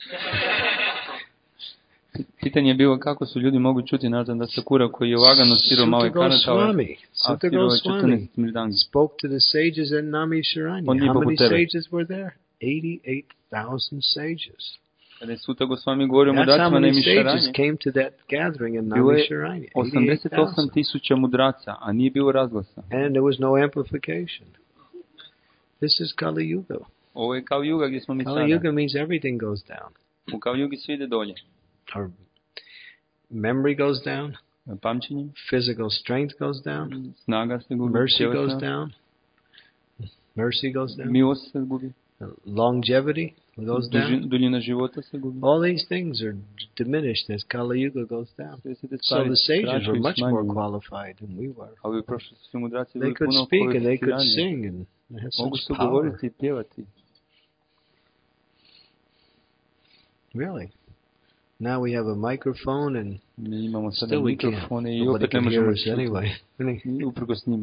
Pitanje je bilo kako su ljudi mogu čuti nazad da Sakura koji je lagano svirao male karnatale, a svirao je 14 mridanga. Spoke to the sages at Namisharanya. How many sages were there? 88,000 sages. Kada je Suta Gosvami govorio That's how mudracima na many sages Namisharanje, came to that gathering in bilo je Namisharanya. 88,000 mudraca, a nije bilo razglasa. And there was no amplification. This is Kali Yuga. Ovo je kao juga gdje smo mi sada. Kali Yuga means everything goes down. U Kali Yugi sve ide dolje. Our memory goes down. Pamćenje, Physical strength goes down. snaga se gubi, Mercy goes down. Mercy goes down. milost se gubi, Longevity goes down. duljina života se gubi. All these things are diminished as Kali Yuga goes down. So the sages were much more qualified than we were. Ali prošli su mudraci They bili could puno speak and they could kvalificiraniji. sing and they had Mogu such su power. govoriti i pjevati. Really. Now we have a microphone and Mi imamo sada still we can't. mikrofone i Nobody opet ne can hear možemo us anyway. čuti. Uprkos njima.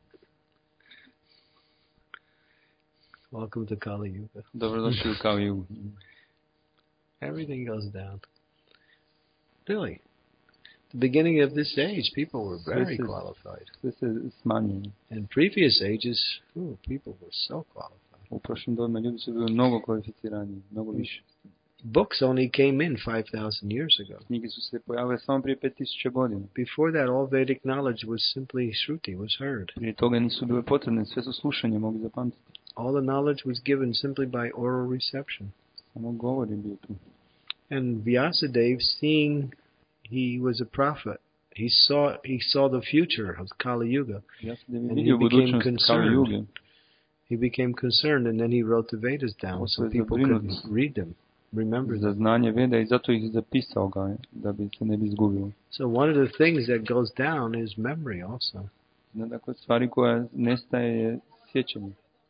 Welcome to Kali Yuga. Dobrodošli u Kali Yugu. Everything goes down. Really. The beginning of this age, people were very qualified. Sve se smanjuje. In previous ages, people were so qualified. U prošlim dobima ljudi su bili mnogo kvalificiraniji, mnogo više. books only came in 5,000 years ago. Knjige su se pojavile samo prije 5000 godina. Before that, all Vedic knowledge was simply Shruti, was heard. Prije toga nisu bile potrebne, sve su slušanje mogli zapamtiti. All the knowledge was given simply by oral reception. Samo govor je bio tu. And Vyasadeva, seeing he was a prophet, he saw the future of Kali Yuga, and he became concerned. He became concerned, and then he wrote the Vedas down so people could read them, remember za them. znanje Veda i zato ih zapisao ga, da bi se ne bi izgubilo. So one of the things that goes down is memory also. Dakle, stvari koja nestaje je sjećanje.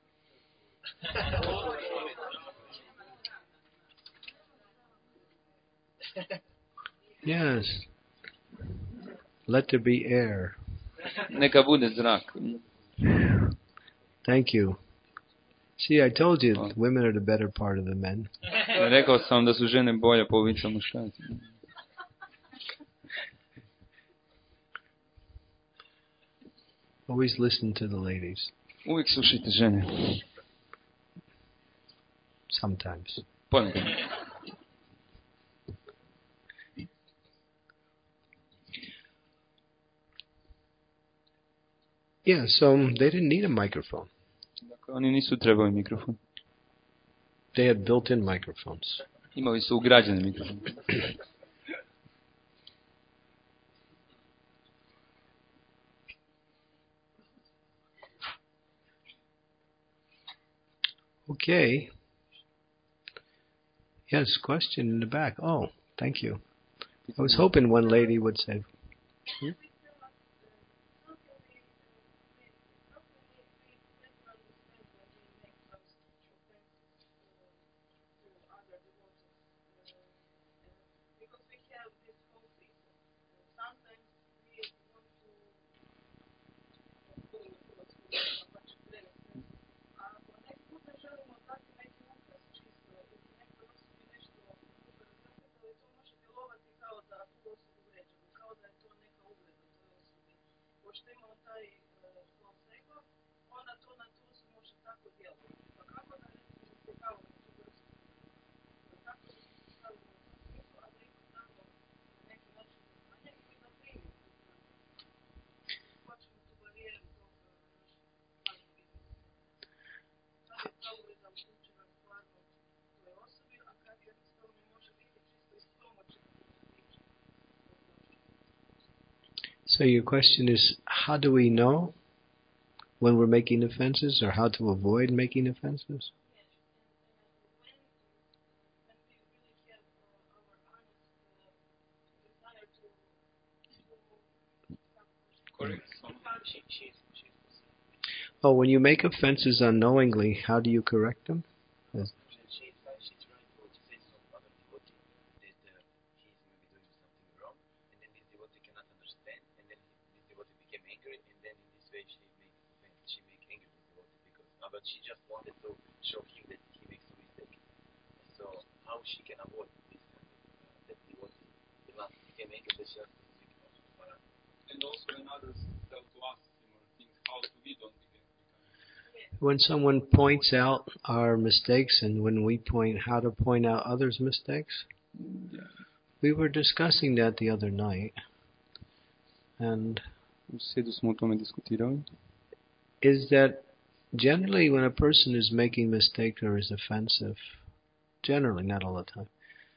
Yes. Let there be air. Neka bude zrak. Thank you. See, I told you women are the better part of the men. Rekao sam da su žene bolje polovica muškarca. Always listen to the ladies. Uvijek slušajte žene. Sometimes. Ponekad. Yeah, so they didn't need a microphone. Dakle, oni nisu trebali mikrofon. They had built-in microphones. Imali su ugrađene mikrofone. Okay. Yes, question in the back. Oh, thank you. I was hoping one lady would say. So your question is, how do we know when we're making offenses, or how to avoid making offenses? Oh, when you make offenses unknowingly, how do you correct them? Yes. But she just wanted to show him that he makes a mistake. So how she can avoid this? That he was not became angry, that she has to speak about it. And also when others tell to us similar things, how to we don't become. When someone points out our mistakes, and when we point how to point out others' mistakes, we were discussing that the other night, and is that generally when a person is making mistakes or is offensive, generally, not all the time,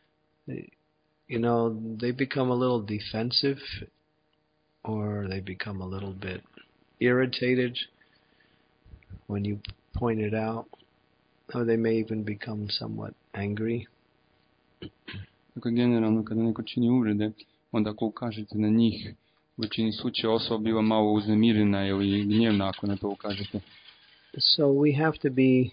they become a little defensive, or they become a little bit irritated when you point it out, or they may even become somewhat angry. Generalno, kada neko čini uvrede, onda ako ukažete na njih, u većini slučaja osoba biva malo uznemirena ili gnjevna ako na to ukažete. So we have to be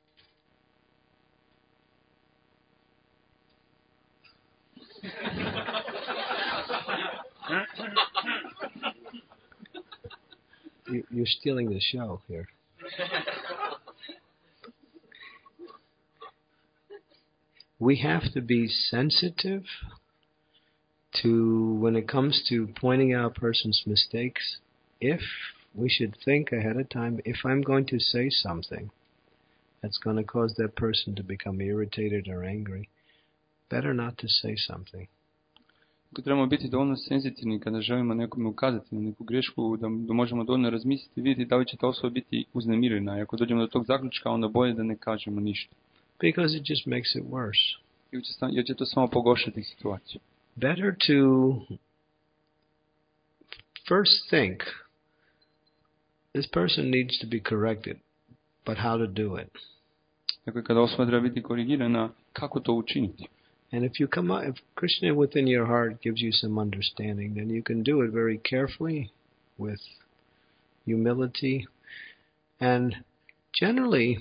you're stealing the show here. We have to be sensitive to, when it comes to pointing out a person's mistakes, if we should think ahead of time, if I'm going to say something that's going to cause that person to become irritated or angry, better not to say something. Ako trebamo biti dovoljno senzitivni kada želimo nekome ukazati na neku grešku, da možemo dovoljno razmisliti i vidjeti da li će ta osoba biti uznemirena. I ako dođemo do tog zaključka, onda bolje da ne kažemo ništa. Because it just makes it worse. Jer će to samo pogoršati situaciju. Better to first think, this person needs to be corrected, but how to do it. Dakle, kada osoba treba biti korigirana, kako to učiniti? And if Krishna within your heart gives you some understanding, then you can do it very carefully with humility. And generally,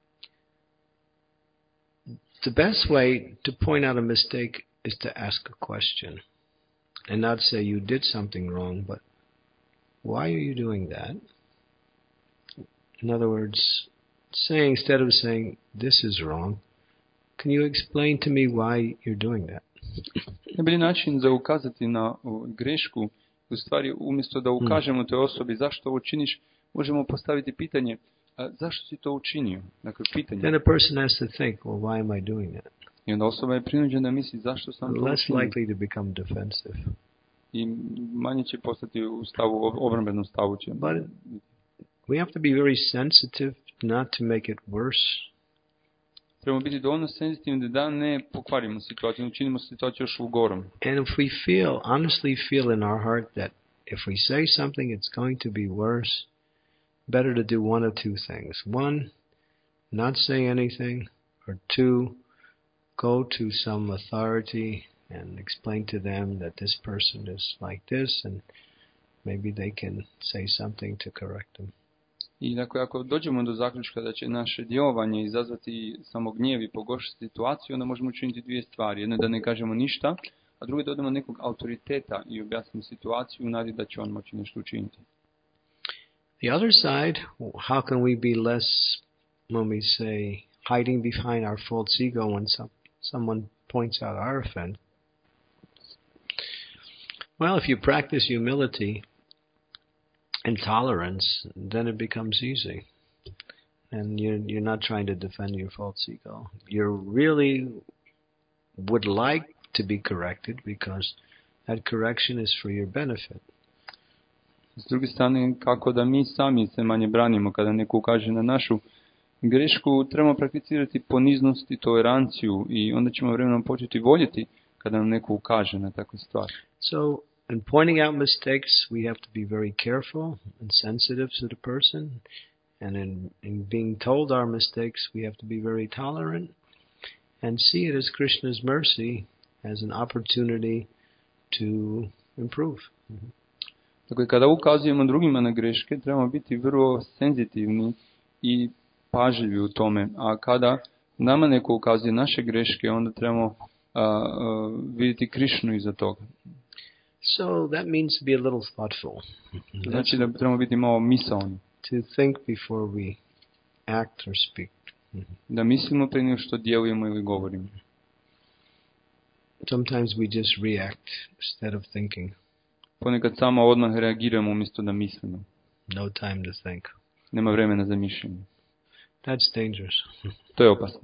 the best way to point out a mistake is to ask a question and not say you did something wrong, but why are you doing that? In other words, instead of saying this is wrong, can you explain to me why you're doing that? Najbolji način za ukazati na grešku, u stvari umjesto da ukažemo toj osobi zašto ovo činiš, možemo postaviti pitanje zašto si to učinio? Dakle, pitanje. Then a person has to think, well, why am I doing that? I onda osoba je prinuđena da misli zašto sam to učinio. Less likely to become defensive. I manje će postati u obrambenom stavu. But we have to be very sensitive not to make it worse. Trebamo biti dovoljno senzitivni da ne pokvarimo situaciju, učinimo situaciju još u gorom. And if we honestly feel in our heart that if we say something it's going to be worse, better to do one of two things. One, not say anything, or two, go to some authority and explain to them that this person is like this and maybe they can say something to correct them. I dakle, ako dođemo do zaključka da će naše djelovanje izazvati samo gnjev i pogoršati situaciju, onda možemo učiniti dvije stvari. Jedno da ne kažemo ništa, a drugo da odemo nekog autoriteta i objasnimo situaciju u nadi da će on moći nešto učiniti. The other side, how can we be less, when we say, hiding behind our false ego when someone points out our offense? Well, if you practice humility and tolerance, then it becomes easy. And you're not trying to defend your false ego. You really would like to be corrected because that correction is for your benefit. S druge strane, kako da mi sami se manje branimo kada neko ukaže na našu grešku, trebamo prakticirati poniznost i toleranciju i onda ćemo vremenom početi voljeti kada nam neko ukaže na takve stvari. So, in pointing out mistakes, we have to be very careful and sensitive to the person. And in being told our mistakes, we have to be very tolerant and see it as Krishna's mercy, as an opportunity to improve. Dakle, kada ukazujemo drugima na greške, trebamo biti vrlo senzitivni i pažljivi u tome. A kada nama neko ukazuje naše greške, onda trebamo vidjeti Krishnu iza toga. So that means to be a little thoughtful. Znači da trebamo biti malo misaoni. To think before we act or speak. Da mislimo prije nego što djelujemo ili govorimo. Sometimes we just react instead of thinking. Ponekad samo odmah reagiramo umjesto da mislimo. No time to think. Nema vremena za mišljenje. That's dangerous. To je opasno.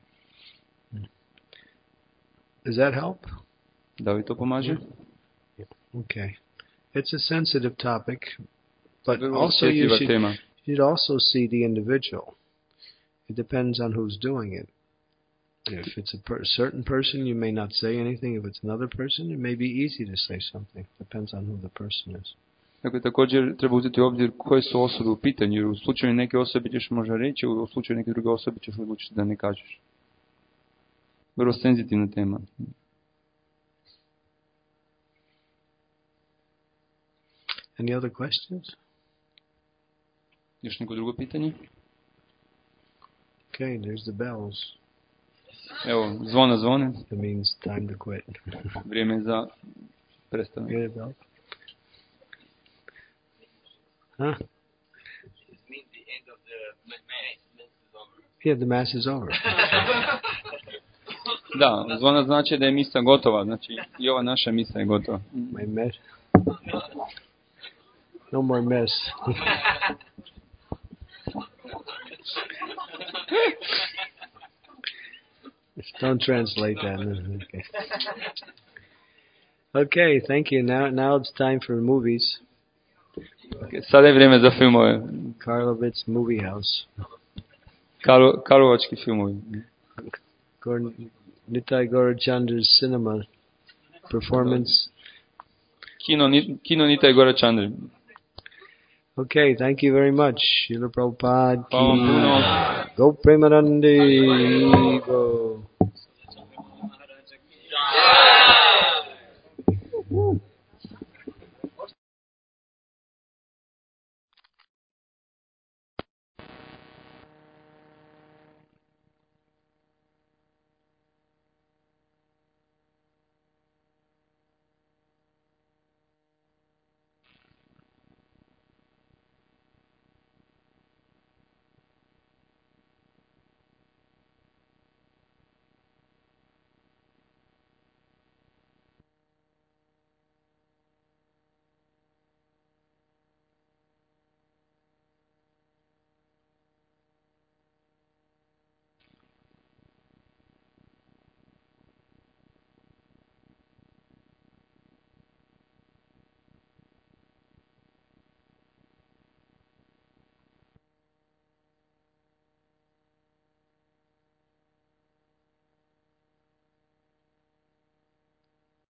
Does that help? Da li to pomaže? Yeah. Okay. It's a sensitive topic, but also you should also see the individual. It depends on who's doing it. If it's a certain person, you may not say anything. If it's another person, it may be easy to say something. Depends on who the person is. Dakle, također treba uzeti u obzir koje su osobe u pitanju, jer u slučaju neke osobe ćeš možda reći, u slučaju neke druge osobe ćeš odlučiti da ne kažeš. Vrlo senzitivna tema. Any other questions? Još neko drugo pitanje? Okay, there's the bells. Evo, zvona zvone. It means time to quit. Vrijeme za prestanak. Hear the bell? Huh? It means the end of the mass is over. Yeah, the mass is over. Da, zvona znači da je misa gotova, znači i ova naša misa je gotova. My mess. No more mess. Don't translate that. Okay. Okay, thank you. Now it's time for movies. Sada je vrijeme za filmove. Karlovitz Movie House. Karlovački filmovi. Nitai Gaurachandra's cinema performance. Kino Nitai Gaurachandra. Okay, thank you very much. Srila Prabhupada Hvala puno. Go Premanandi.